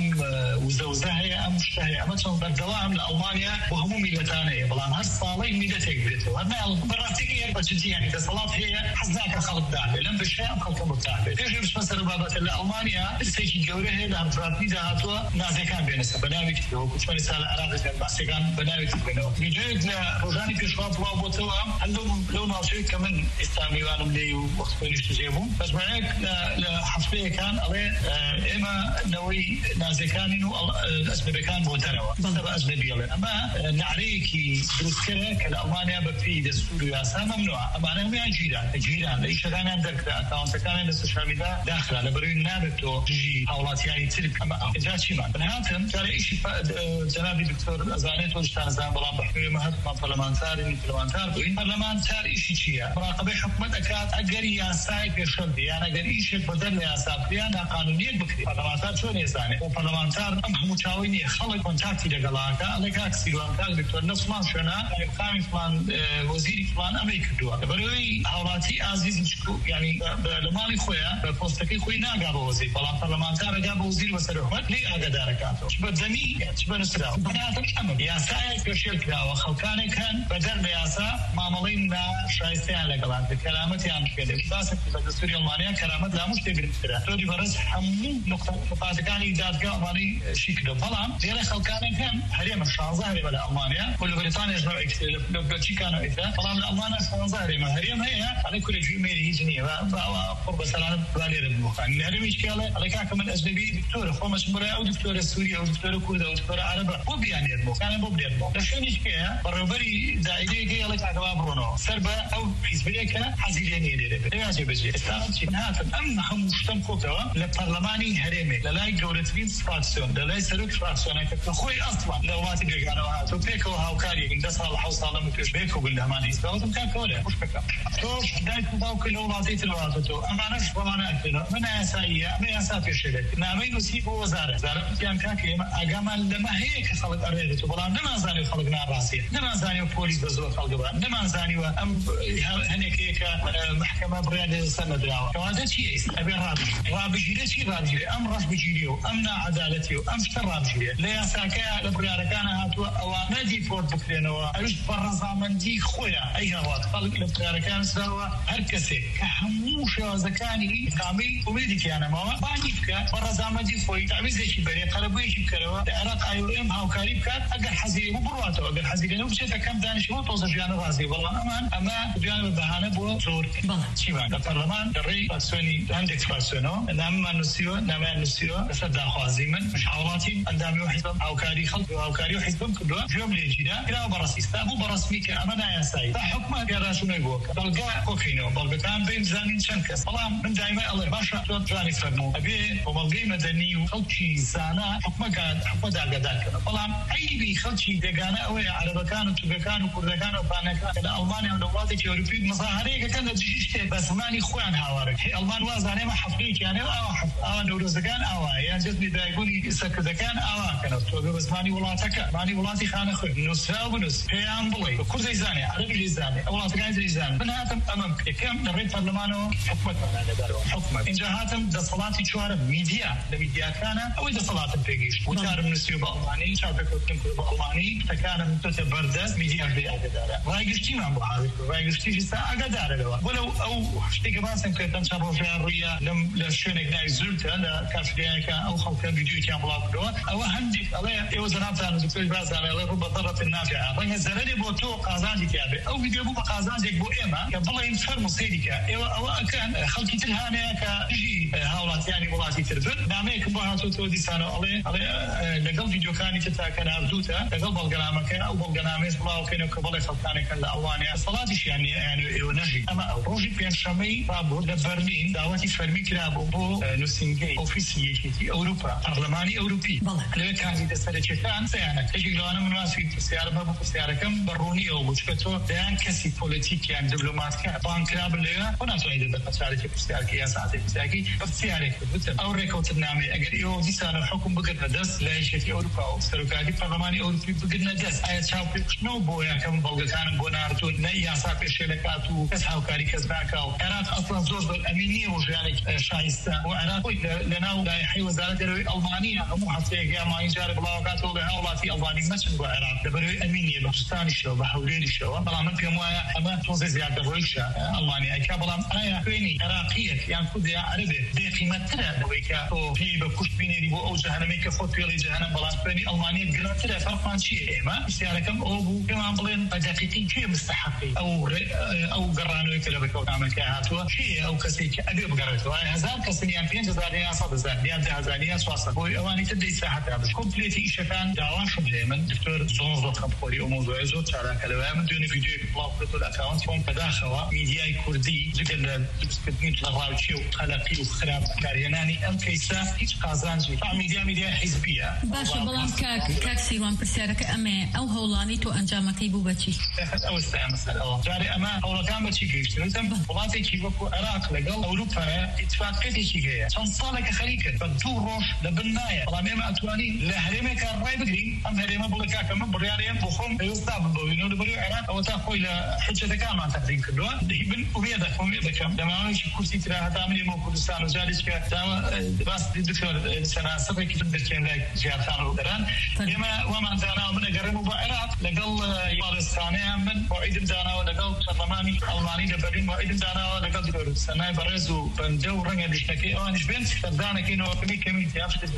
وزە هەیە ئەم شتە هەیە ئەمە چۆن بەردەوام لە ئەڵمانیا بۆ هەموو میلەتان هەیە بەڵام هەر ساڵەی میلەتێک بێتەوە هەر ناڵ بەڕاستیکە یەک بەجددی یعنی دەسەڵات هەیە حەز ناکە خەڵک دابێت لەم بەشەیە ئەم خەڵکە مرتاح بێت پێش بچمە سەر بابەتە لە ئەڵمانیا پرسێکی گەورە هەیە لە ئەمفراتنی داهاتووە نازەکان بێنەسەر بە ناوێکی وەکو چۆن ساڵە عێراق باسەکان بە ناوێکی بێنەوە ویدیۆیەک لە ڕۆژانی پێشوا بڵاو بۆتەوە لەو ناوچەیەک کە من ئێستا میوانم لێ و وەخت نیشتەجێ بووم بەزمانێک لە هەفتەیەکان ئەڵێ ئێمە نەوەی نازەکانین و ئەسبەبەکان بۆ دەرەوە بە ئەسبەبی ئەڵێن ئەمە نعرەیەکی دروستکەرە کە لە ئەڵمانیا بە پێی دەستور و یاسا مەمنوعە ئەمانە هەموویان گیران لە ئیشەکانیان دەرکرا ئەکاونتەکانیان لە سوشیال میدیا داخرا لەبەرەوەی نابێت تۆ دژی هاوڵاتیانی تر ئەمە ئەجا چیمان هاتن جارە ئیشی جەنابی دکتۆر ئەزانێت تۆشتان ئەزان بەڵام بەحوێ هەتمان پەرلەمانتار بووین پەرلەمانتار ئیشی چییە؟ مراقبەی حکومەت ئەکات ئەگەر یاسای پێشەڵ یان ئەگەر ئیشێک بەدەر لە یاسا بکرێ ناقانونیەت بکرێت پەرلەمانتار چۆن ێزانێت بۆ پەرلەمانتار ئەم هەموو چاوی نییە خەڵک کۆنتاکتی لەگەڵاکە ئەڵێ کاک سیروان کاک دکتۆر لە فڵان شوێنە قامی فڵان وەزیری فڵان ئەمەی کردووە لەبەرەوەی هاوڵاتی ئازیزی یعنی لە ماڵی خۆیان بە پۆستەکەی خۆی ناگا بە وەزیر بەڵام پەرلەمانتار ئەگا بە وەزیر وەسەر حکومەت لێ ئاگادارەکاتەوە چ بە دەمی چ بە نووسراوە بەناتم ئەمە یاسایەک پێشێل کراوە خەڵکانێک هەن بەدەر لە یاسا مامەڵەی ناشایستەیان لەگەڵان کەرامەتیان پێدەوێت باسێک لە دەستوری ئەڵمانیا کەرامەت لە هەموو شتێک گرنگترە تۆری بەڕێز هەموو نقطەپاتەکانی دادگا ئەڵمانی شكله بلام ديال خلقان كان هريم الشانزه هريم الألمانيا كل بريطانيا جنوا لو بلجيكا كانوا إذا بلام الألمان الشانزه هريم هي على كل شيء ميري جنيه وقرب سلام بالي المكان هريم إشكاله على كاك من أجنبي دكتور خمس مرة أو دكتور سوري أو دكتور كورد أو دكتور عربي وبيعني المكان بوبديرمو لشان إشكاله بربري داعي كي على كاك برونو سربا أو حزبيك حزيريني ليه يا بجي استعمل هذا أما هم مجتمع كوا للبرلماني هرمي لا يجورتين فراكسيون لا يسلك فراكسيون كخوي أصلا لو ما تبي أنا وهذا بيكو هاوكاري إن دس على حوص على مكش بيكو بالدهماني استوى كان كوله مش بكا تو دايك باوك لو ما تيتلو تو أما نش وما نأكله من أسايا من أسافر شيء نعمل نسيب وزارة كان كاكيم أجمل لما هيك خلق أريد تقول نما زاني خلقنا راسي نما زاني بوليس بزور خلقنا نما زاني وأم هنيك محكمة بريان سنة دراوة كوانت شيء أبي رابجيلي شيء رابجيلي أم رابجيليو أمنا عدالتيو أم شتر رابجيلي لا ساكا لبريان كان هاتوا أو نادي فورد بكرينوا أيش برزا من دي خويا أي هوات خلق لبريان كان سوا هركسي كحموش زكاني كامي وميدك أنا ما بعديك برزا من دي خوي تعبيز إيش بري قلبي إيش بكروا العراق أيوم هاو كاريب كات أجر حزيري وبرواتو أجر حزيري لو بشيت كم دانش ما توصل جانا راسي والله أما جانا بهانة بو صور شيء البرلمان دري فاسوني عندك فاسونو نعم نسيو صدق خازمن محاولاتي عندما يحزم أو كاري خلق أو كاري يحزم كله جملة جديدة إلى براسيستا مو براسمي كأمانة يا سيد فحكمه جراشونه يبوك بلقى كوكينو بلقى كان بين زمن شنكس طالما من دائما الله ما شاء الله جاني فرمو أبي وبلقى مدني وخلشي سنة حكمه قاد حكمه داقداك طالما أي بيخلشي دجانا أو على مكان تبكان وكل مكان وبانك الألمانيا ودولات يوروبية مظاهرية كانت تجيشته بس ماني خوان هاورك الألمان وازانه ما حفليك يعني أو نورزكان أو يعني جزني دايقوني سكزكان أو كانوا توجه بس ماني ولاتك ماني ولاتي خانة خير نسرا ونس هيام بلي كل زي زاني عربي زاني ولاتكان زي زاني من هاتم أمامك كم دريت برلمانه حكمة على دارو حكمة إن جهاتم دصلاتي شوارع ميديا الميديا كان أو دصلات بيجيش وتعرف نسيو بالألماني شافك وتنكر بالألماني تكان متبردس ميديا بأقداره رايجشتي ما بعرف رايجشتي جسا أقداره ولو أو شتيك باسم كتن شرف الرياض لم لشينك نايزولته لا كافيك أو خلق فيديو كان بلاقدوا أو عندك عليه وزارات عن دكتور باز على رب ضرة النافعة رجع زلني بوتو قازان كابي أو فيديو بو قازان ديك بو إما قبل ينفر مصيرك أو كان خلقي تلهانة كجي هاولات يعني ولاتي ترفد نعميك بها تودي سنة عليه لقل فيديو كان كان عبدوته لقل بالقنامك أو بالقناميس بلاو كانوا قبل خلقانك الأوانية صلاتش يعني ونجي أما روجي بين شامي بابو لبرلين دعوتي فرمي كلابو بو نسينجي أوفيسيتي أوروبا برلماني أوروبي لو كان يدسر كان سيانا تجي لو أنا من واسيت سيارة بابو سيارة كم بروني أو بوشكتو ديان كسي بوليتيك يعني دبلومات كان بان كلاب اللي هنا سويد الدكتور سيارة كي ساعتين سياكي سيارة كبتة أو ريكوت النامي أجر إيو دي سنة حكم بقدر دس لا شيء في أوروبا أو سلوكاتي برلماني أوروبي بقدر دس أي شاب شنو بويا كم بلغ كان بونارتو نيا سافر شركاتو كسحو كاري كسباكاو العراق أصلا زور الأمينية وجانك شايستا وعراق لنا لا يحيي وزارة الألمانية مو حتى ما يجارب بلاغات وغاولاتي ألماني ما شنو العراق دبروا أمينية بحستان الشو بحولين الشو بلا من كم أما توزع زيادة رويشة ألمانيا كابلا أنا كوني عراقية يعني كذا عربي بقيمة ترى بويكا أو في بكوش بيني بو أو جهنم كفوت في جهنم بلا كوني ألمانيا قلنا ترى فرق شيء ما سيارة كم أو بو كمان بلين دقيقين كي مستحقي أو قرانو يكلا بكو كامل كهاتوا شيء أو كسيك أبي بقرأته هزار كسنيان فين جزاريا صد زاريا هزاريا سواسا هو أواني تدي ساحة هذا كومبليتي إيش كان دعوان شبهمن دكتور زونز كمبوري أمور زوج ترى كلام من دون فيديو بلاك الأكاونت فون بداخله ميديا كردي ذكر تسكتني تلغاو شيء خلاقي وخراب كارياناني أم كيسا هيج قازانجي ميديا حزبية
باش بلام كاك سيوان برسالك أما أو هولاني تو أنجامك يبوبتشي
أو استعمل مثلا جاري أما أو كان بتشي كيف تنتم ولاتي كيف العراق لقل أوروبا اتفاق كذي شيء صنصالك خليك بدور لبناية والله ما أتواني لهرمة كان راي بدري أم هرمة بقولك كم برياريم بخون يستعمل بينو دبريو عراق أو تأخذ إلى حجة كمان تقدين كلها هبن وبيدا كم لما أنا شو كرسي ترى هتعملي مو كردستان وجالس بس الدكتور سنة سبعة كتير دركين لا جاء ودران يما وما دانا من أجرموا بعراق لقل يبالستاني من بعيد دانا ولقل برلماني ألماني دبرين بعيد دانا ولقل دكتور سنة برزو بندو رنگ دشتكي أو نشبين دانا كينو كمي تيافت الكوشتين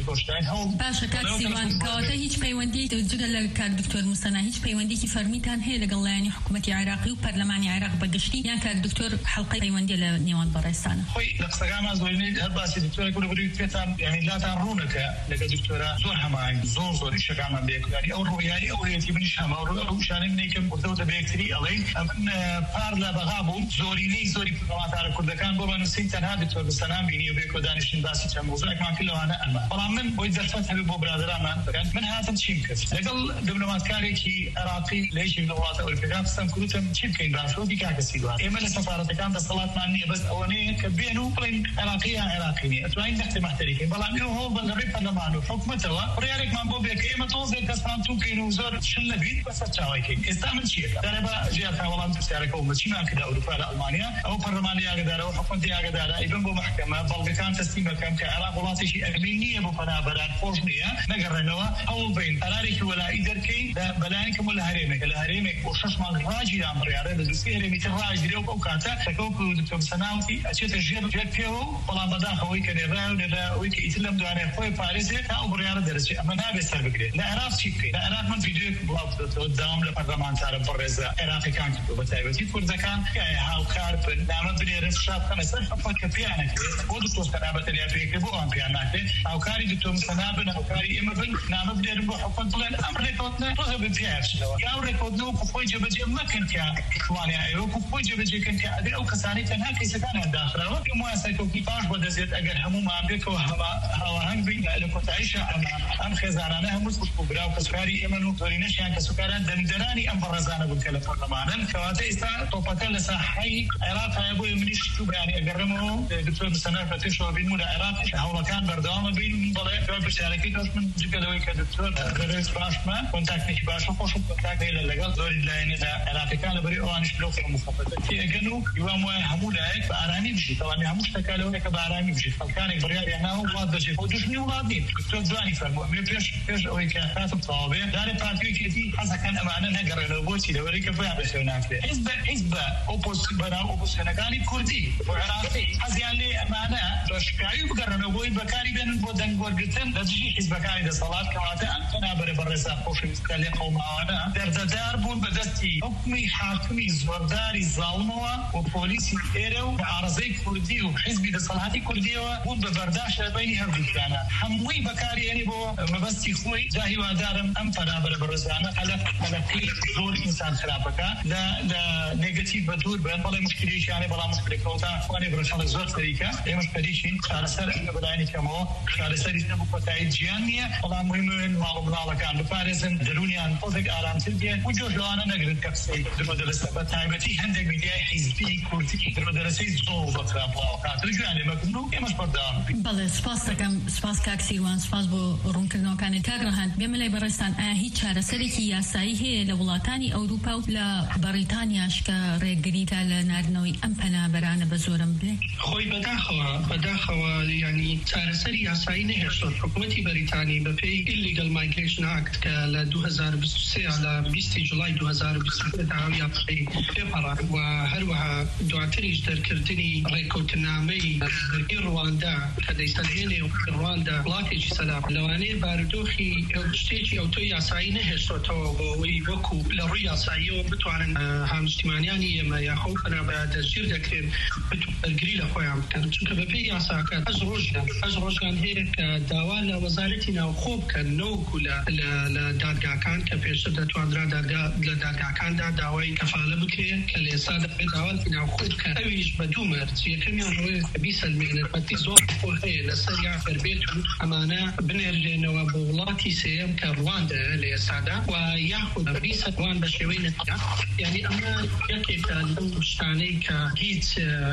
هەوڵ
باشە کاکسیوان کەواتە هیچ پەیوەندی جگە لە کاک دکتۆر موسەنا هیچ پەیوەندیکی فەرمیتان هەیە لەگەڵ لایەنی حکوومەتی عێراقی و پەرلەمانی عێراق بەگشتی یان کاک دکتۆر حەڵقەی پەیوەندی لە نێوان بەڕێستانە؟
خۆی لە قسەکانمان زۆرینەی هەر باسی دکتۆرە گوڵبووری پێتان یعنی لاتان ڕوونەکە لەگەڵ دکتۆرە زۆر هەماهنگ زۆر شەکانمان بێکاری ئەو ڕۆیایی ئەو هەیەتی منیش ئەو شانەی منێکم وردەوتە بەیەکتری ئەڵێ من پار لە بەغا بووم زۆری پڕۆماتارە کوردەکان بۆ بەنووسین تەنها دکتۆر موسەنام بینی و بێکۆ دانیشتین باسی چەند مۆزوعێکمان کرد لەوانە ئەمە بەڵام من بۆی دەرفەت هەبێ بۆ برادەرامان بگەن من هاتم چیم کرد لەگەڵ دیپلۆماتکارێکی عێراقی لە یەکێک لە وڵاتە ئەوروپیەکان قسەم کردوتم چی بکەین باشۆکی کاکەسیوان ئێمە لە سەفارەتەکان دەسەڵاتمان نییە بەس ئەوەنەیە کە بێن و بڵێن عێراقی یان عێراقی نیە ئەتوانین دەختی مەحتەریکەین بەڵام ئێوە هەوڵ بە لەڕێی پەرلەمان و حکوومەتەوە بڕیارێکمان بۆ بێ کە ئێمە تۆزێک دەستان تووکەین و زۆر شل نەبیت بەسەر چاوایکەین ئێستا من چیەکە دەرەبە ژیانکە وەڵام پرسیارەکە و چیمان کردە ئەوروپا لە ئەڵمانیا ئەو پەرلەمانی ئاگادارە و حکوومەتی ئاگادارە ئیبن بۆ محکەمە بەڵگەکان تەسلیمەکەم کە عێراق وڵاتێکی ئەمین نییە بۆ پەنابەران خۆش نییە نەگەڕێنەوە هەوڵ بین قەرارێکی وەلایی دەرکەین بەلایەنکەم لە هەرێمێکە لە هەرێمێک بۆ 6 مانگ ڕاگیران بڕیارە لە دووسێ هەرێمی تر ڕاگیرێ و ئەو کاتە تەکەوت دکتۆر سەناوتی ئەچێتە ژێر پێوە بەڵام بەداخەوەی کە نێڕای و لەوەی کە ئیتر لەم دوانێ خۆی پارێزێ تا ئەو بڕیارە دەرەچێت ئەمە نابێت سەر بگرێت لە عێراق چی بکەین لە عێراق من ڤیدیۆیەک بڵاو کردەوە داوام لە پەرلەمانتارە بەڕێزە عێراقیەکان کردو بە تایبەتی کوردەکان هاوکار بن نامە بنێرن شاب بکەنە سەر حکومەت کە پێیان نەکرێت بۆ دکتۆر سەنابەتەریا پێکرد بۆ ئەوان پێیان ناکرێت هاوکاری دکتۆر موسەنا بن هاوکاری ئێمە بن نامە بنێرن بۆ حکومەت بڵێن ئەم ڕێکەوتنە ڕۆژە بپیاچنەوە یا ڕێکەوتنەوە کوفۆی جێبەجێ مەکەن کە توانایەوە کوفۆی جێبەجێکەن کە ئەگەر ئەو کەسانی تەنها کەیسەکانیان داخراوە پێم وایە سەرکەوتی باش بۆ دەزێت ئەگەر هەموومان بێتەوە هاوەهەنگ بین لە کۆتاییشە ئەم خێزانانە هەموو سوکوبرا و کەسوکاری ئێمە و زۆرینەشیان کەسوکاران دەنگدەرانی ئەم بەڕێزانە بوون کە لە پەرلەمانن کەواتە ئێستا تۆپەکە لە ساحەی عێراق هەیە بۆ منیش تو بەیانی ئەگەڕێمەوە دکتۆر موسەنا پێشەوە بین و لە عێراقیش هەوڵەکان بەردەوامە بین بەڵێ پرسیارەکەی دەست من جگەلەوەی کە دکتۆر بەڕێز باشمە کۆنتاکتێکی باشە خۆشم کۆنتاکت هەیە لەگەڵ زۆری لایەنە لە عێراقیەکان لەبەری ئەوانیش لەو مخەفەتە تێگەن و هیوام وایە هەموو لایەک بە ئارامی بژیت تەواوی هەموو شتەکە لەوەیە کە بە ئارامی بژیت خەڵکانێک بڕیاریان ناوە وڵات بەجێ بۆ دوژنی وڵات نین دکتۆر جوانی فەرمووە مێ پێش ئەوەی کە کاتم تەواو بێ دارێ پارتیۆکێتی حەزەکەن ئەمانە نەگەڕێنەوە بۆچی لەوەرەی کە بۆیان بەخێو ناکرێت حیزب بەناو ئۆپۆزیسیۆنەکانی کوردی بۆ عێراقی حەزیان لێ ئەمانە ڕۆژکاوی بگەڕێنەوە بۆی بەکاری بێنن بۆ دەنگ وەرگرتن لە دژی حیزبەکانی دەسەڵات کەواتە ئەم تەنابەرە بەڕێزا خۆشەویستە لێ قەوماوانە دەردەدار بوون بەدەستی حکمی حاکمی زۆرداری زاڵمەوە و پۆلیسی ئێرە و عارەزەی کوردی و حیزبی دەسەڵاتی کوردیەوە بوون بە بەرداشت بینی هەردووکیانە هەمووی بەکارهێنی بۆ مەبەستی خۆی جا هیوادارم ئەم تەنابەرە بەڕێزانە هەلەقی زۆر ئینسان خراپەکە لە نێگەتیڤ بە دوور بن بەڵێ مشکلێکیانێ بەڵام مشکلێکەوەتا خوانێ بڕەشەڵک زۆر سەریکە ئێمەش پەریشین چارەسەر ئەمە بەلایەنی کەمەوە چارەسەری نەبوو کۆتایی جیان نییە بەڵام مهمەوێن ماڵ و منداڵەکان بپارێزن دەرونیان خۆزێک ئارامتر بێن و جۆشەوانە نەگرن کە قسەی درۆدەرەسە بە تایبەتی هەندێک میدیای حیزبی کوردی درۆدەرەسەی زۆر بەکرا بڵاوکاتر گویان لێمە بن و ئێمەش بەردەوام بین.
بەڵێ سپاس دەکەم سپاس کاک سیروان سپاس بۆ ڕوونکردنەوەکانی کاگڕەهاند بێمە لای بەڕێستان ئایا هیچ چارەسەرێکی یاسایی هەیە لە وڵاتانی ئەوروپا و لە بەریتانیاش کە ڕێگریکە لە ناردنەوەی ئەم پەنابەرانە بە زۆرم بێ؟
خۆی بەداخەوە ینی چارەسەری یاسایی نەهێشتۆ حکوومەتی بەریتانی بەپێی Illegal Migration Act کە لە 2023 لە 20 جوڵای 2023 داوای یاسایی پێپەڕان و هەروەها دواتریش دەرکردنی ڕێکەوتنامەی دەرگی ڕواندا کە دەیسەلهێنێ ڕواندا وڵاتێکی سەلام لەوانەیە بارودۆخی شتێکی ئەوتۆی یاسایی نەهێشتۆتەوە بۆ ئەوەی وەکو لە ڕووی یاساییەوە بتوانن هاونیشتیمانیانی ئێمە یاخۆ پەنابەر دەستگیر دەکرێن بەرگری لە خۆیان بکەن چونکە بەپێی یاساکە ئەز ڕۆژگان هەیە کە داوا لە وەزارەتی ناوخۆ بکەن نەوەکو لە دادگاکان کە پێشتر دەتوانرا لە دادگاکاندا داوای کەفالە بکرێت کە لە ئێستا دەبێت داواتی ناوخۆ بکەن ئەویش بە دوو مەرج یەکەمیان ئەوەیە کە بیسەلمێنن بەتی زۆر خۆل هەیە لەسەر یان دەربێت و ئەمانە بنێرێنەوە بۆ وڵاتی سێم کە ڕواندا لە ئێستادا و یاخود بیسەلوان بە شێوەی نەتیجە یعنی ئەمە یەکێکە لەم شتانەی کە هیچ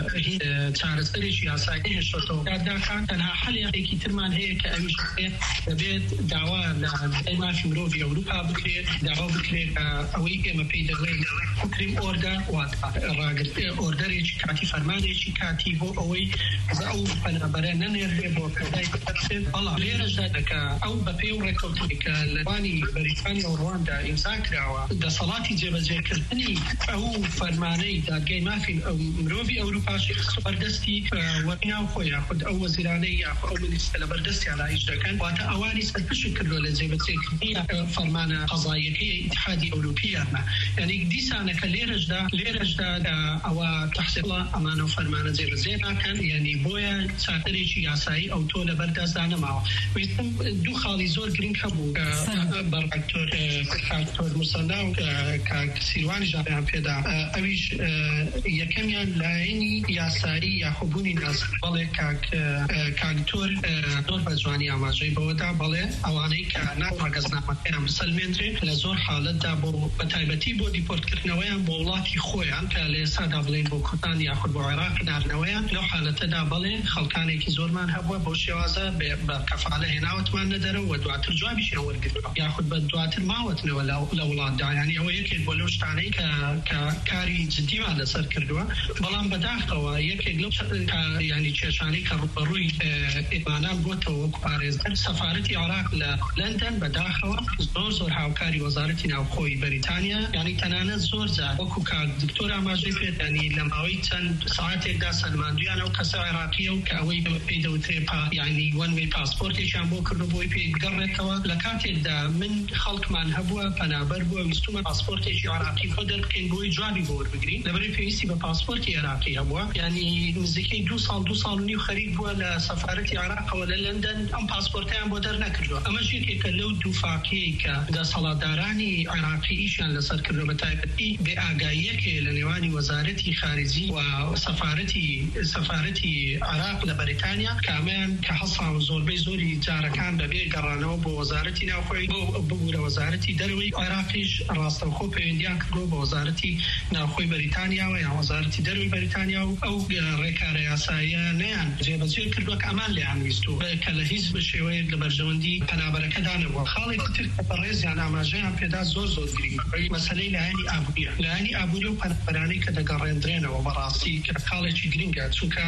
چارەسەرێکی یاسایی نەهێشتۆتەوە دادگاکان تەنها حەلێکی ترمان هەیە کە ئەویش دەبێت داوا لە مافی مرۆڤی ئەوروپا بکرێت داوا بکرێت ئەوەی ئێمە پێی دەڵێن حکم ئۆردە ڕاگرتێ ئۆردەرێکی کاتی فەرمانێکی کاتی بۆ ئەوەی ئەو پەنابەرە نەنێرێ بۆ پەدای بکرێت بەڵام لێرەشدا دەکا ئەو بەپێی و ڕێکەوتنی کە لە وانی بەریتانیا و ڕواندا ئیمزا کراوە دەسەڵاتی جێبەجێکردنی ئەو فەرمانەی دادگای مافی مرۆڤی ئەوروپاشی بەردەستی وەرناو خۆی یاخود ئەو وەزیرانەی یاخود ئەو مینیستە لە بەردەستیان خارج دەکەن واتە ئەوانی سەرپشت کردووە لە جێبەجێکردنی فەرمانە قەزاییەکەی ئیتحادی ئەوروپیانە یعنی دیسانەکە لێرەشدا ئەوە تەحسیڵە ئەمانە فەرمانە جێبەجێ ناکەن یعنی بۆیە چارتەرێکی یاسایی ئەو تۆ لەبەر دەستدا نەماوە ویستم دوو خاڵی زۆر گرنگ هەبوو بەڕاکتۆر موسەنا و سیروانی ژاپیان پێدا ئەویش یەکەمیان لایەنی یاسایی یاخۆبوونی ناسک بەڵێ کاکتۆر زۆر بە جوانی ئاماژەی بەوەدا بەڵێ ئەوانەی کە ڕاگەزنامەکەیان بسەلمێنرێ لە زۆر حاڵەتدا بۆ بەتایبەتی بۆ دیپۆرتکردنەوەیان بۆ وڵاتی خۆیان کە لە ئێستادا بڵێن بۆ کوردستان یاخود بۆ عێراق ناردنەوەیان لەو حالەتەدا بڵێ خەڵکانێکی زۆرمان هەبووە بۆ شێوازە بە کەفاڵە هێناوەتمان نەدەرەوە و دواتر جوابیشیان وەرگرتووە یاخود بە دواتر ماوەتنەوە لە وڵاتدا یعنی ئەوە یەکێک بۆ لەو شتانەی کە کاری جدیمان لەسەر کردووە بەڵام بەداخەوە یەکێک لەو ینی کێشانەی کە ڕوبەڕووی ئێمانان بۆتەوە وەکو پارێزەر سەفارەتی عێراق لە لەندەن بەداخەوە زۆر هاوکاری وەزارەتی ناوخۆی بەریتانیا یعنی تەنانەت زۆر جار وەکو کاک دکتۆر ئاماژەی پێدانی لە ماوەی چەند ساعاتێکدا سەلماندویانە و کەسە عێراقیە و کە ئەوەی پێی دەوترێ یعنی وەن وێ پاسپۆرتێکیان بۆ کردو بۆی پێی بگەڕێتەوە لە کاتێکدا من خەڵکمان هەبووە پەنابەر بووە ویستومە پاسپۆرتێکی عێراقی خۆ دەربکەین بۆی جوابی بۆ وەربگرین لەبەرەوەی پێویستی بە پاسپۆرتی عێراقی هەبووە یعنی نزیکەی 2 ساڵ و نیو خەریک بووە لە سەفارەتی عێراقەوە لە لەندەن ئەم پاسپۆرتیان بۆ دەرنەکردووە ئەمەش یەکێکە لەو دوو فاقەیەی کە دەسەڵاتدارانی عێراقی ئیشیان لەسەر کردووە بەتایبەتی بێئاگاییەکێ لە نێوانی وەزارەتی خارجی و سەفارەتی عێراق لە بەریتانیا کامیان کە هەساو زۆربەی زۆری جارەکان بەبێ گەڕانەوە بۆ وەزارەتی ناوخۆی بۆ ببوورە وەزارەتی دەروی عێراقیش ڕاستەوخۆ پەیوەندیان کردووە بە وەزارەتی ناوخۆی بەریتانیاوە یان وەزارەتی دەروی بەریتانیا و ئەو ڕێکارە یاساییە نەیان جێبەجێ کردووە کە ئەمان لێیان ویستووە کە لە هیچ بەشێوەیەک لە بەرژەوەندی پەنابەرەکەدا نەبووە خاڵێکی تر کە بەڕێزیان ئاماژەیان پێدا زۆر گرنگە مەسەلەی لایەنی ئابووریە لایەنی ئابووری و پەنابەرانەی کە دەگەڕێندرێنەوە بەڕاستی کە خاڵێکی گرنگە چونکە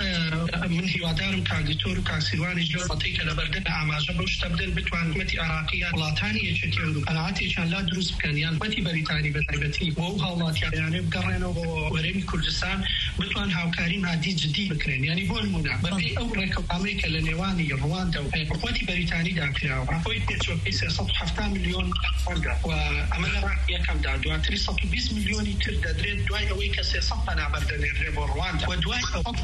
من هیوادارم کاگتۆر و کاکسیروانیش لەو بەتەی کە لەبەردە ئاماژە بەو شتە بدەن بتوان حکومەتی عێراقیان وڵاتانی یەکێتی ئەوروپا قەناعەتێکیان لا دروست بکەن یان حکومەتی بەریتانی بەتایبەتی بۆ ئەو هاوڵاتیانە بگەڕێنەوە بۆ وەرەمی کوردستان بتوان هاوکاری مادی جدی بکرێن یعنی بۆ نمونە بەپێی ئەو ڕێکەوتامەی کە لە نێوانی ڕواندا و حکومەتی بەریتانی داکراوە خۆی پێچۆکەی 370 میلیۆن وەرگە و ئەمە لە ڕاک یەکەمدا دواتری 120 میلیۆنی تر دەدرێت دوای ئەوەی کە 300 پەنابەر دەنێرێ بۆ ڕواندا و دوای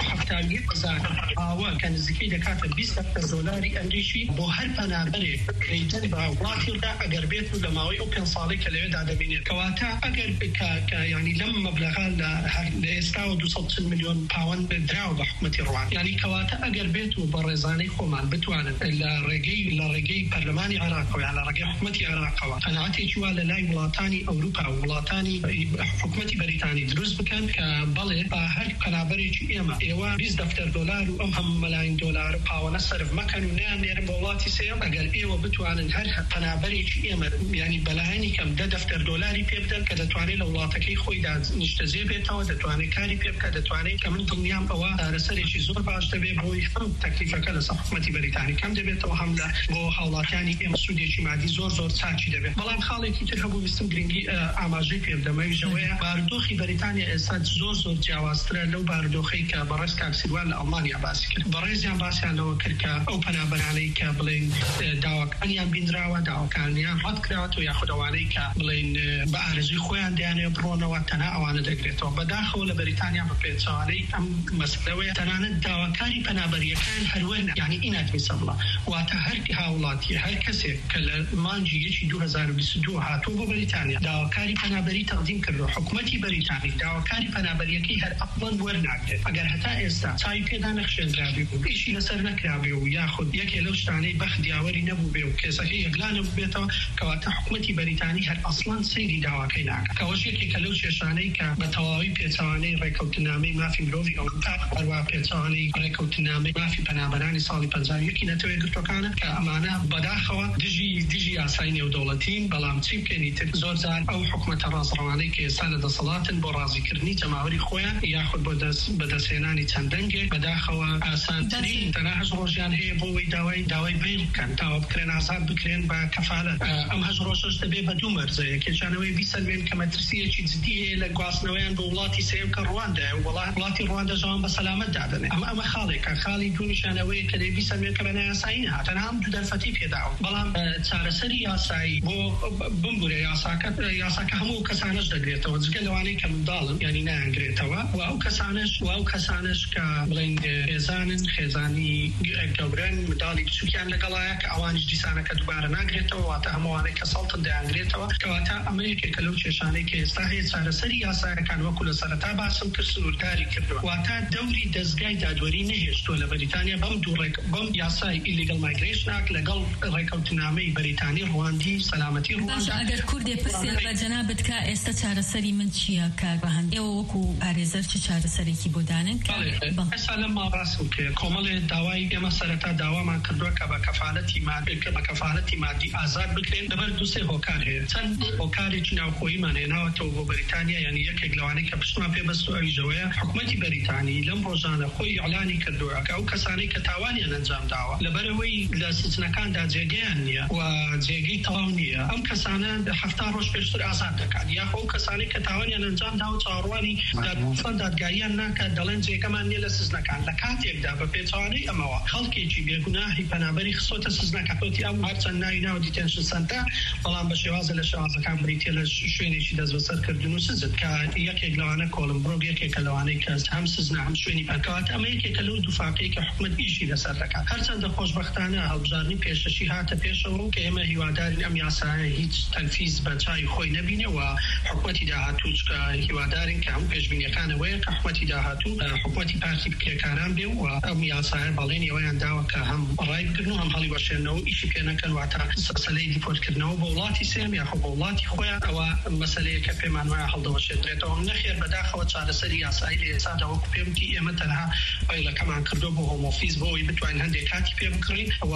71,000 ئاوە کە نزیکەی دەکاتە 20 دۆلاری ئەمریکی بۆ هەر پەنابەرێک کەیتن بە وڵاتیدا ئەگەر بێت و لە ماوەی ئەو 5 ساڵی کە لەوێدا دەبینێت کەواتە ئەگەر ینی لەم مەبلەغا لە ئێستاوە 240 میلیۆن پاوەند دراوە بە حکومەتی ڕوان یعنی کەواتە ئەگەر بێت و بە ڕێزانەی خۆمان بتوانن لە ڕێگەی پەرلەمانی عێراقەوە یان لە ڕێگەی حکومەتی عێراقەوە قەناعەتێکی وا لە لای وڵاتانی ئەوروپا و وڵاتانی حکومەتی بەریتانی دروست بکەن کە بەڵێ بە هەر پەنابەرێکی ئێوە 20 دەفتەر دۆلار و ئەم هەموو مەلاین دۆلار پاوەنە سەرف مەکەن و نێرن بە وڵاتی سێم ئەگەر ئێوە بتوانن هەر پەنابەرێکی ئێمە ینی بەلایەنی کەم 10 دەفتەر دۆلاری پێ بدەن کە دەتوانێت لە وڵاتەکەی خۆیدا نیشتەجێ بێتەوە دەتوانێت کاری پێ بکە دەتوانێت کە من دڵنیام ئەوە دارەسەرێکی زۆر باش دەبێت بۆی هەم تەکلیفەکە لەسەر حکومەتی بەریتانی کەم دەبێتەوە هەم لە بۆ هاوڵاتیانی ئێمە سوودێکی مادی زۆر چاکی دەبێت بەڵام خاڵێکی تر هەبوو ویستم گرنگی ئاماژەی پێ بدەمەوی ژەوەیە بارودۆخی بەریتانیا ئێستا زۆر جیاوازترە لەو بارودۆخەی کە بەڕێز کاکسیروان لە ئەڵمانیا باسی کرد بەڕێزیان باسییان لەوە کرد کە ئەو پەنابەرانەی کە بڵێن داواکانیان بینراوە داواکانیان ڕەت کراوەوە یاخود ئەوانەی کە بڵێن بە ئارەزوی خۆیان دەیانێ بڕۆنەوە تەنها ئەوانە دەگرێتەوە بەداخەوە لە بەریتانیا بە پێچەوانەی ئەم مەسلەوەیە تەنانەت داواکاری پەنابەریەکان هەروەرن یعنی ئیناتمی سەبڵە واتە هەر هاوڵاتی هەر کەسێک کە لە مانجی 2022 هاتووە بۆ بەریتانیا داواکاری پەنابەری تەقدیم کردو حکومەتی بەریتانی داواکاری پەنابەریەکەی هەر ئەپڵەن وەرناگرێت ئەگەر هەتا ئێستا چاوی پێدا نەخشێنرابێ بوو ئیشی لەسەر نەکرابێ و یاخود یەکێ لەو شتانەی بەخت دیاوەری نەبوو بێ و کێسەکەی یەکلا نەبوو بێتەوە کەواتە حکومەتی بەریتانی هەر ئەسڵان سەیری داواکەی ناکات کەوەش یەکێکە لەو کێشانەی کە بە تەواوی پێچەوانەی ڕێکەوتنامەی مافی مرۆڤی ئەوروپا هەروە پێچەوانەی ڕێکەوتنامەی مافی پەنابەرانی ساڵی 51 نەتەوەی گرتوەکانە کە ئەمانە بەداخەوە دژی یاسای نێودەوڵەتین بەڵام چی بکەنی تر زۆر جار ئەو حکومەتە ڕاستڕەوانەی کە ئێستا لە دەسەڵاتن بۆ ڕازیکردنی جەماوەری خۆیان یاخود بۆ بەدەستهێنانی چەند دەنگێک بەداخەوە ئاسانترین تەنها هەژ ڕۆژیان هەیە بۆ ئەوەی داوای بیل بکەن تاوە بکرێن ئازاد بکرێن بە کەفالەت ئەم هەژ ڕۆژەش دەبێت بە دوو مەرجەیە یەکێکیانەوەی بیسەلمێن کە مەترسیەکی جدی هەیە لە گواستنەوەیان بە وڵاتی سێم کە ڕواندا وڵاتی ڕواندا ژەوان بە سەلامەت دادنێ ئەمە خاڵێکە خاڵی دوونیشانەوەی کە دەبی سەمێکە بە نایاسایی نهاتەنە هەم دوو دەرفەتی پێداون بەڵام چارەسەری یاسایی بۆ بمبورە یاساکە هەموو کەسانش دەگرێتەوە جگە لەوانەی کە منداڵن یعنی نایانگرێتەوە و ئەو کەسانش کە بڵێن خێزانی گەورن منداڵی بچووکیان لەگەڵایە کە ئەوانش دیسانەکە دووبارە ناگرێتەوە واتە هەمووانەی کە سەڵتن دەیانگرێتەوە کەواتە ئەمە یەکێکە لەو کێشانەی کە ئێستا هەیە چارەسەری یاسایەکان وەکو لە سەرەتا باسم کرد سنوورداری کردووە واتە دەوری دەستگای دادوەری نەهێشتووە لە بەریتانیا بەم یاسای ئیلیگەل مایگریشناک لەگەڵ ڕێکەوتنامەی بەریتانی ڕواندی سەلامەتی ڕواندا
ئەگەر کوردێ پرسێ بە جەنابەت کە ئێستا چارەسەری من چییە کاربەهەند ئێوە وەکو پارێزەر چ چارەسەرێکی بۆ دانن
ئێستا لەم ماڕاستم کرد کۆمەڵێ داوای ئێمە سەرەتا داوامان کردووە کە بە کەفالەتی مادی ئازاد بکرێن لەبەر دووسێ هۆکار هەیە چەند هۆکارێکی ناوخۆییمان هێناوەتەوە بۆ بەریتانیا یعنی یەکێک لەوانەی کە پشتمان پێبەستووە ئەویژەوەیە حکوومەتی بەریتانی لەم ڕۆژانە خۆی ئەعلانی کردووە کە ئەو کەسانەی کە تاوانیان ئەنجام داوە لەبەرەوەی لە سجنەکاندا جێگەیان نییە و جێگەی تەواو نییە ئەم کەسانە 7 ڕۆژ پێشتر ئازاد دەکات یاخۆ ئەو کەسانەی کە تاوانیان ئەنجام داوە چاڕوانی دادگاییان ناکات دەڵێن جێگەمان نییە لە سزنەکان لە کاتێکدا بە پێچوانەی ئەمەوە خەڵکێکی بێگوناهی پەنابەری خسۆتە سزنەکە تۆتی ئەم هەرچەند ناوی ناو دیتێنشن سەنتە بەڵام بە شێوازە لە شێوازەکان بریتێ لە شوێنێکی دەست بەسەرکردن و سزت کە یەکێک لەوانە کۆلمبرۆگ یەکێکە لەوانەی کە هەم سزنە هەم شوێنی پەکات ئەمە یەکێکە لەو دووفاقەی کە حکوومەت ئیشی لەسەر دەکات هەرچەندە خۆشبەختانە هەڵبژاردننی پێشەشی هاتە پێشەوە کە ئێمە هیوادارین ئەم یاسایە هیچ تەنفیز بە چای خۆی نەبینێ و حکوومەتی داهاتوو کە هیوادارین کە هەموو پێشبینیەکانەوەیە کە حکوومەتی داهاتوو حکوومەتی پارتی بکرێکاران بێ و ئەم یاسایە بەڵێنی ئەویان داوە کە هەم ڕای بکردن و هەم هەڵی بەشێنەوە ئیشی پێ نەکەن واتە سەسەلەی دیپۆرتکردنەوە بۆ وڵاتی سێم یاخۆ بۆ وڵاتی خۆیان ئەوە مەسەلەیە کە پێمان وایە هەڵدەوەشێترێتەوە نەخێر بەداخەوە چارەسەری یاسایی لە ئێستادا وەکو پێم وتی ئێمە تەنها فایلەکەمان کردو بۆ هۆمۆفیز بۆەوەی بتوانین هەندێک کاتی پێ بکڕین و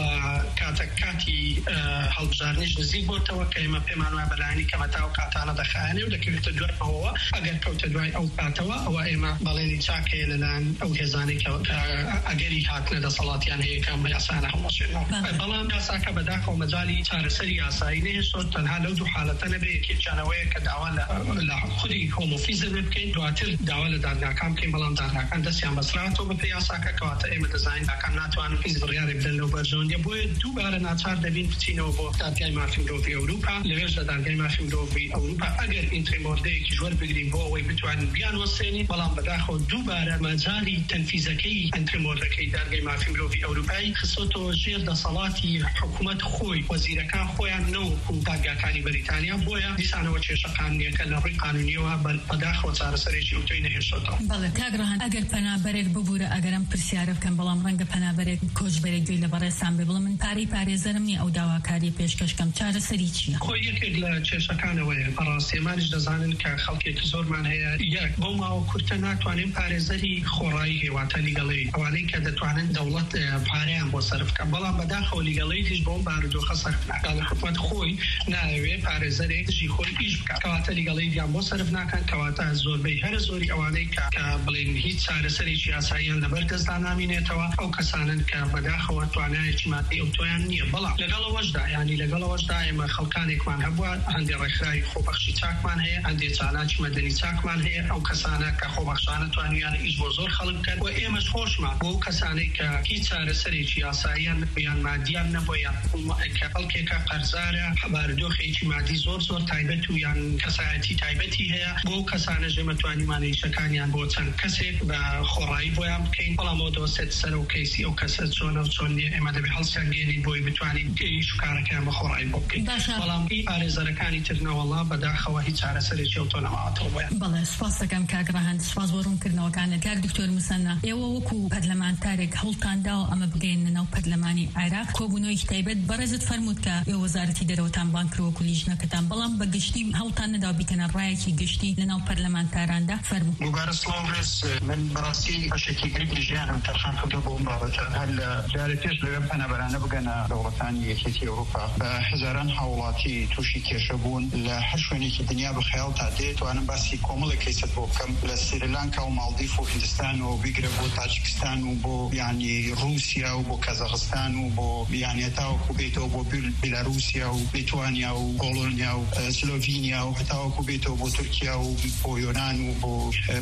کاتی هەڵبژاردنیش نزیک بۆتەوە کە ئێمە پێمان وایە بەلایەنی کەمەتا و کاتانە دەخایەنێ و دەکەوێتە دوایەوە ئەگەر کەوتە دوای ئەو کاتەوە ئەوە ئێمە بەڵێنی چاکەیە لەلایەن ئەو هێزانەی کە ئەگەری هاتنە دەسەڵاتیان هەیە کە ئەمە یاسانە هەڵەشێنەوە بەڵام یاساکە بەداخەوە مەجالی چارەسەری یاسایی نەهێشتۆ تەنها لەو دوو حالەتە نەبێ یەکێکیانەوەیە کە داوا لە خودی هۆمۆفیز بکەین دواتر داوا لە دادگاکان بکەین بەڵام دادگاکان دەستیان بەسراتەوە بە پێی یاساکە کەواتە ئێمە دەزانین داکان ناتوانن هیچ بڕیارێک بدەن لەو بەرژەوەندیە بۆیە دووبارە ناچار دەبین بچینەوە بۆ دادگای مافی مرۆڤی ئەوروپا لەوێش لە دادگای مافی مرۆڤی ئەوروپا ئەگەر ئینتریمۆردەیەکی ژوەر بگرین بۆ ئەوەی بتوانین بیان وەسێنین بەڵام بەداخەوە دووبارە مەجالی تەنفیزەکەی ئینتریمۆردەکەی دادگای مافی مرۆڤی ئەوروپایی خستۆتەوە ژێر دەسەڵاتی حکوومەت خۆی وەزیرەکان خۆیان نەوەکو دادگاکانی بەریتانیا بۆیە دیسانەوە کێشەکان نیەکە لە ڕووی قانونیەوە بەداخەوە چارەسەرێکی ئەوتۆی نەهێشتۆتەوە
بەڵێ کاگڕەهان ئەگەر پەنابەرێک ببوورە ئەگەرم پرسیارە بکەم بەڵام ڕەنگە پەنابەرێک کۆچبەرێک گوێی لە بەڕێستان بێ بڵێ من پارەی پارێزەرم نیە ئەو داواکاری پێشکەشکەم چارەسەری چییە؟
خۆی یەکێک لە کێشەکانەوەیە بەڕاستی ئێمانیش دەزانن کە خەڵکێکی زۆرمان هەیە یەک بۆ ماوە کورتە ناتوانین پارێزەری خۆڕایی هێواتە لیگەڵی ئەوانەی کە دەتوانن دەوڵەت پارەیان بۆ سەرف بکەن بەڵام بەداخەوە لیگەڵی دیش بۆ بارودۆخە سەرف ناکات لە حکوومەت خۆی ناوێ پارێزەرێک دژی خۆی ئیش بکات کەواتە لیگەڵی دیان بۆ سەرف ناکەن کەواتە زۆربەی هەر زۆری ئەوانەی کە بڵێن هیچ چارەسەرێکی یاساییان لەبەر دەستدا نامینێتەوە ئەو کەسانن کە بەداخەوە توانایەکی مادی ئەوتۆیان نییە بەڵام لەگەڵەوەشدا ینی لەگەڵەوەشدا ئێمە خەڵکانێکمان هەبووە هەندێک ڕێکخراوی خۆبەخشی چاکمان هەیە هەندێک چالاکی مەدەنی چاکمان هەیە ئەو کەسانە کە خۆبەخشانە توانیانە ئیش بۆ زۆر خەڵک بکەن و ئێمەش خۆشمان بۆ کەسانەی کە هیچ چارەسەرێکی یاساییان یان مادیان نەبووە کە خەڵکێکە قەرزارە بارودۆخێکی مادی زۆر تایبەت و یان کەسایەتی تایبەتی هەیە بۆ کەسانە ژێمە توانیمانە ئیشەکانیان بۆ چەند کەسێک بە خۆڕایی بۆیان بکەین بەڵام بۆ دەوەستێت سەر و کەیسی ئەو کەسە چۆنە و چۆن نیە ئێمە دەبێت هەڵسیان گێنین بۆی بتوانین ئیش و کارەکەیان بە خۆڕایی بۆ بکەین بەڵام پارێزەرەکانی ترنەوەڵا بەداخەوە هیچ چارەسەرێکی ئەوتۆ نەماوەتەوە بۆیان
بەڵێ سپاس دەکەم کاگڕەهان سپاس بۆ ڕوونکردنەوەکانت کاک دکتۆر موسەنا ئێوە وەکو پەرلەمانتارێک هەوڵتاندا و ئەمە بگەین ناو پەرلەمانی عێراق کۆبوونەوەی تایبەت بەڕێزت فەرمووت کە ئێوە وەزارەتی دەرەوەتان بان کردووە لیژنەکەتان بەڵام بە گشتی هەوڵتان نەدا بیکەنە ڕایەکی گشتی لەناو پەرلەمانتاراندا فەرموو
دووبارە سڵاو ڕێز من بەڕاستی بەشێکی گرنگی ژیانم تەرخان کردووە بۆ ئەم بابەتە هەر لە جارێ پێش لەوێ پەنابەرانە بگەنە دەوڵەتانی یەکێتی ئەوروپا بە هەزاران هاوڵاتی تووشی کێشە بوون لە هەر شوێنێکی دنیا بەخەیاڵ تا دێت توانم باسی کۆمەڵێک کەیسەت بۆ بکەم لە سریلانکا و مالدیف و هیندستان و بیگرە بۆ تاجیکستان و بۆ یعنی رووسیا و بۆ کازاخستان و بۆ یعنی تاوەکو بێتەوە بۆ بیلاروسیا و لیتوانیا و پۆلۆنیا و سلۆڤینیا و هەتاوەکو بێتەوە بۆ تورکیا و بۆ یۆنان و بۆ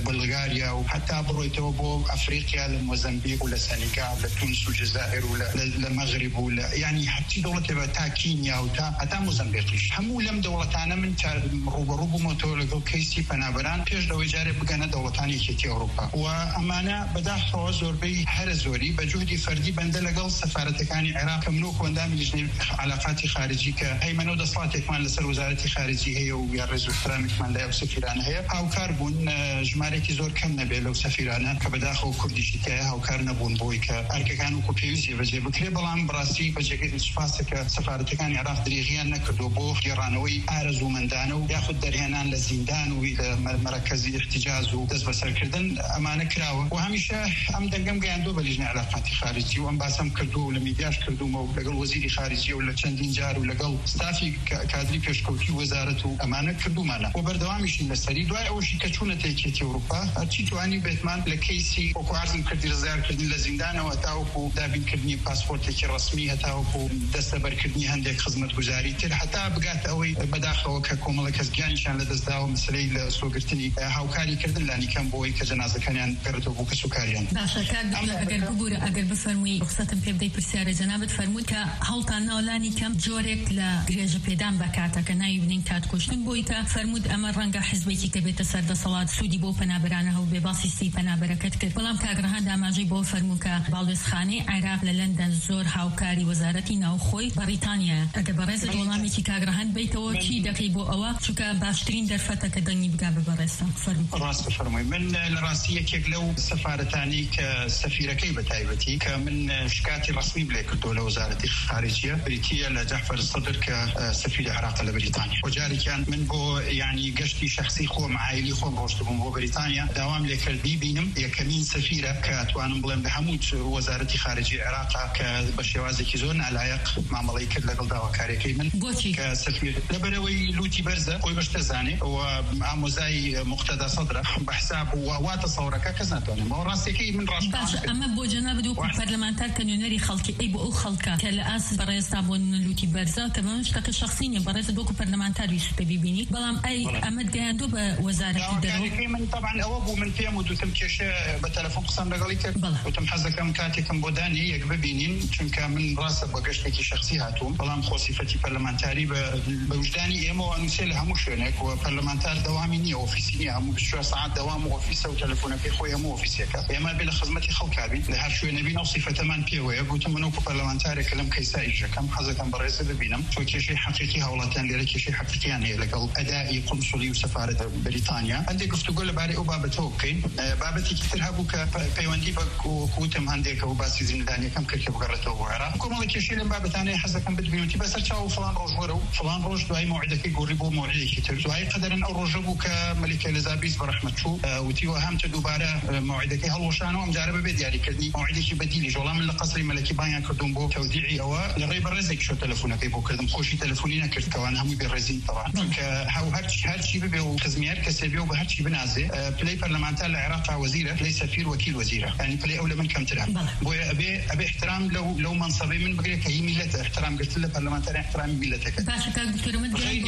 بلغاريا وحتى برويتو بو افريقيا لموزمبيق ولا سنغال لتونس والجزائر ولا المغرب ولا يعني حتى دولة تا كينيا وتا حتى موزمبيق همو لم دولتانا من روبو موتولو كيسي بنابران بيش دو اجاره بقنا دولتاني كيتي اوروبا وامانه بدا حوزور بي هرزوري بجهد فردي بندلقل سفارتكاني العراق كمنوك وندام لجنة علاقات خارجي كهيمنو دصلات كمان لسر وزارة خارجي هي ويارز واحترام كمان لا سفيران هي هاو كاربون جماركي زور كم نبي لو سفيرانه كبداخو كردشي تاعها هاو كارنبون بويك ارك كانوا كوبيوزي بجي بكري بلان براسي بجي شفاسك سفارتكاني العراق دريغيان نكردو بو جيرانوي ارز ومندانو ياخذ درهنان للزندان والى مركز احتجاز ودز بسر كردن امانه كراوه وهميشه ام دنقم قاندو بلجنه علاقات خارجي وام باسم كردو ولا ميدياش كردو مو لقل وزير خارجي ولا چندين جار ولا قل ستافي كادري بيشكوتي وزارته امانه كردو معنا وبردوامش المسري دواي اول شيء كتونه تيكيتي اوروبا ارتي تواني بيتمان لكيسي وكو عزم كردي رزار كردي لزندان وتاوكو دابين كردني باسبورت رسمي هتاوكو دستبر كردني هندك خدمه گزاري تر حتى بقات اوي بداخل ككومله كزغاني شان لدزداو مسلي سوغرتني هاوكاري كردن لاني كان بوي كجنازه كان قرتو بو كسوكاريان
باشا كان اگر بگوره اگر بفرمي رخصتم في بدي برسياره جنابت فرمود که هەڵتان ناولانی کەم جۆرێک لە درێژە پێدان بەکاتە کە ناوی بنین کاتکوشتن بۆی کە فەرمود ئەمە ڕەنگە حیزبێکی کە بێتە سەردەسەڵات سوودی بۆ پەنابەرانە هەوو بێ باسی سی پەنابەرەکەت کرد بەڵام کاگرەهان داماژەی بۆ فەرموو کە باڵێزخانەی عێراق لە لەندەن زۆر هاوکاری وەزارەتی ناوخۆی بەریتانیا ئەگە بەڕێزت وەڵامێکی کاگرەهان بیتەوە چی دەکەی بۆ ئەوە چونکە باشترین دەرفەتە کە دەنگی بگا بە بەڕێستە فەرموو
ڕاست بفەرمووی من لە ڕاستی یەکێک لەو سەفارەتانی کە سەفیرەکەی بەتایبەتی کە من شکاتی ڕسمی بڵێ کردو لە وەزارەتی خارجیە بریتیە لە جعفر الصدر كسفير العراق لبريطانيا وجاري كان من بو يعني قشتي شخصي خو معايلي خو روشتبون بو بريطانيا دوام لكردي بينم يكمين سفيرة كاتوانم بلين بحمود وزارة خارجية العراق كبشوازي كيزون العيق مع ملايكر لقل داوا كاريكي من كسفير لبروي لوتي برزة قوي بشتزاني ومعموزاي مقتدى صدره بحساب وواتصورك كزناتوني ما راسيكي من راش
باشا اما بو جناب دوكو برلمانتار كانيونري خلقي اي بو خلقا كالأس برئيس بون لوتي برزا كمان شتك شخصيا برئيس دوكو برلمانتاري شو تبيبيني بلام اي امد جاندو بوزاره الدرو
من طبعا اوبو من فيمود وتم كيشه بتليفون قسم لقليك وتم حزكم كاتكم بوداني يكببينين چونك من راسه بقشتكي شخصي هاتون بلام خوصفتي برلمانتاري بوجداني ايمو انسل هموش هناك وبرلمانتار دوامي ني اوفيسي هم بشو ساعات دوام اوفيس وتليفونك خويا مو اوفيسيك اما بلا خدمتي خلكابي لهر شو نبي نوصفه تمن بيوي قلت منوكو برلمانتاري كلام كيسايج كم حزكم برئيس ببينم شو شيء حقيقي هولتان لك شيء حقيقي يعني لقل ادائي قنصلي وسفاره بريطانيا عندك قلت تقول باري وبابته اوكي بابتي كترهبو كبيوندي بكوتم عندك وباسي زندانيه كم كركب قرته وعرا كم لك شيء لما بابتاني حزكم بدبيوتي بس تشاو فلان روج ورو فلان روج داي موعدك يقربوا موعدك كتر داي قدرن او رجبو كملكه اليزابيث برحمه شو وتي وهمت دوباره موعدك هلوشانو مجربه بدياري كدني موعدك بديلي جولا من القصر الملكي بايان كردون بو توديعي او لغيب الرزق شو تليفونك يبو كردم خوشي تليفونينا كرت كوان هم بالرزين طبعا هاو هر شيء بيو تزمير كسبيو بهر شيء بنازه بلاي برلمانتار العراق وزيره بلاي سفير وكيل وزيره يعني بلاي اولى من كم ترى ابي احترام لو منصبي من بقري كهي ملته احترام قلت له برلمانتار احترام ملتك
باشا دكتور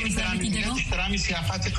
احترامي سياقاتي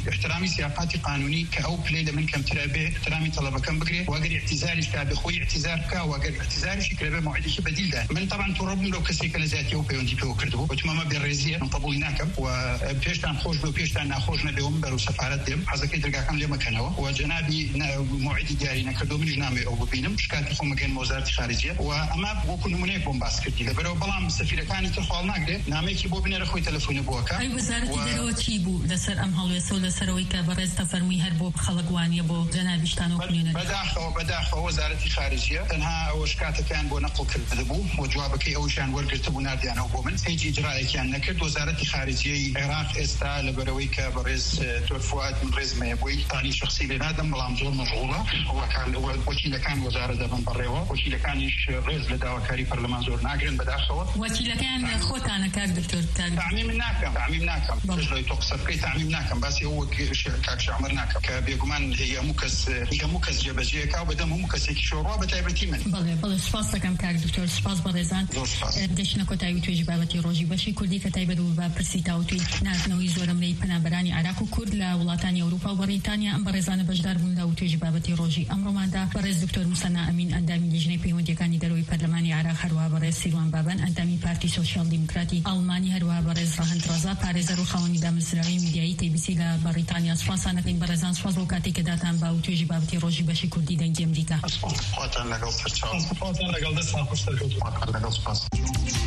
قانوني كأو بلاي من كم ترى به احترامي طلبه كم بقري واقري اعتذاري كاب اخوي اعتذارك واقري اعتذاري شكله موعدك بديل ده من طبعا تربم لو كسيك لذاتي وبيوندي بيو كردو وتماما بالرزيه نطبولناكم وبيشتان خوش بيشتان ناخوش نبيهم برو سفارات دم حزكي درقاكم لما كانوا وجنابي موعدي دياري نكردو من جنامي او بينم شكات خو مكان وزاره خارجيه واما بوكن مني بومباس كدي برو بلام سفير كان تخوال ناقده ناميكي بو بين رخوي تليفوني بوكا
اي وزاره الدرو تشيبو لسر ام هلو يسول لسروي كبرز تفرمي هربو خلقواني بو جنابي شتانو كنيون
بداخل وزاره خارجيه تنها وشكات كان بو نقل كذبو وجوابك او شان ورقتبو نادي انا وبومن هيجي اجراء كان نكد وزاره خارجيه العراق استا لبرويكا برز دكتور فؤاد من رز ما يبوي ثاني شخصي بنادم بلام زور مشغوله هو كان وكيل كان وزاره دبن بريوه وكيل كان رز لداوكاري برلمان زور ناقرن بداخل
وكيل كان خوتانا كاك دكتور
تعميم ناكم رجل يتقصف كي تعميم ناكم بس هو كاك شعمر ناكم كبيغمان هي مكس جبجيه كاو بدم مكس شوروا بتايبتي من
بله سپاس دکم کاک دکتور سپاس برزان دشنا کوتای توی جبالتی روزی باشی کردی کتای بدو با پرسیتا و توی نازنوی زورم لی پنابرانی عراق و کرد ل ولاتانی اروپا و بریتانیا ام برزان خۆشەویستانە بەشدار بوون لە توێژی بابەتی ڕۆژی ئەمڕۆماندا بەڕێز دکتۆر موسەنا ئەمین ئەندامی لیژنەی پەیوەندیەکانی دەرەوەی پەرلەمانی عێراق هەروەها بەڕێز سیروان بابان ئەندامی پارتی سۆشیال دیموکراتی ئەڵمانی هەروەها بەڕێز ڕەهەند ڕەزا پارێزەر و خاوەنی دامەزراوی میدیایی تێبیسی لە بەریتانیا سوپاسانەکەین بەڕێزان سوپاس بۆ کاتێک کە داتان با توێژی بابەتی ڕۆژی بەشی کوردی دەنگی ئەمریکا.
خواتان لەگەڵ سەرچاو.
خواتان لەگەڵ دەستان خۆشتر کەوتووە.
لەگەڵ سپاس.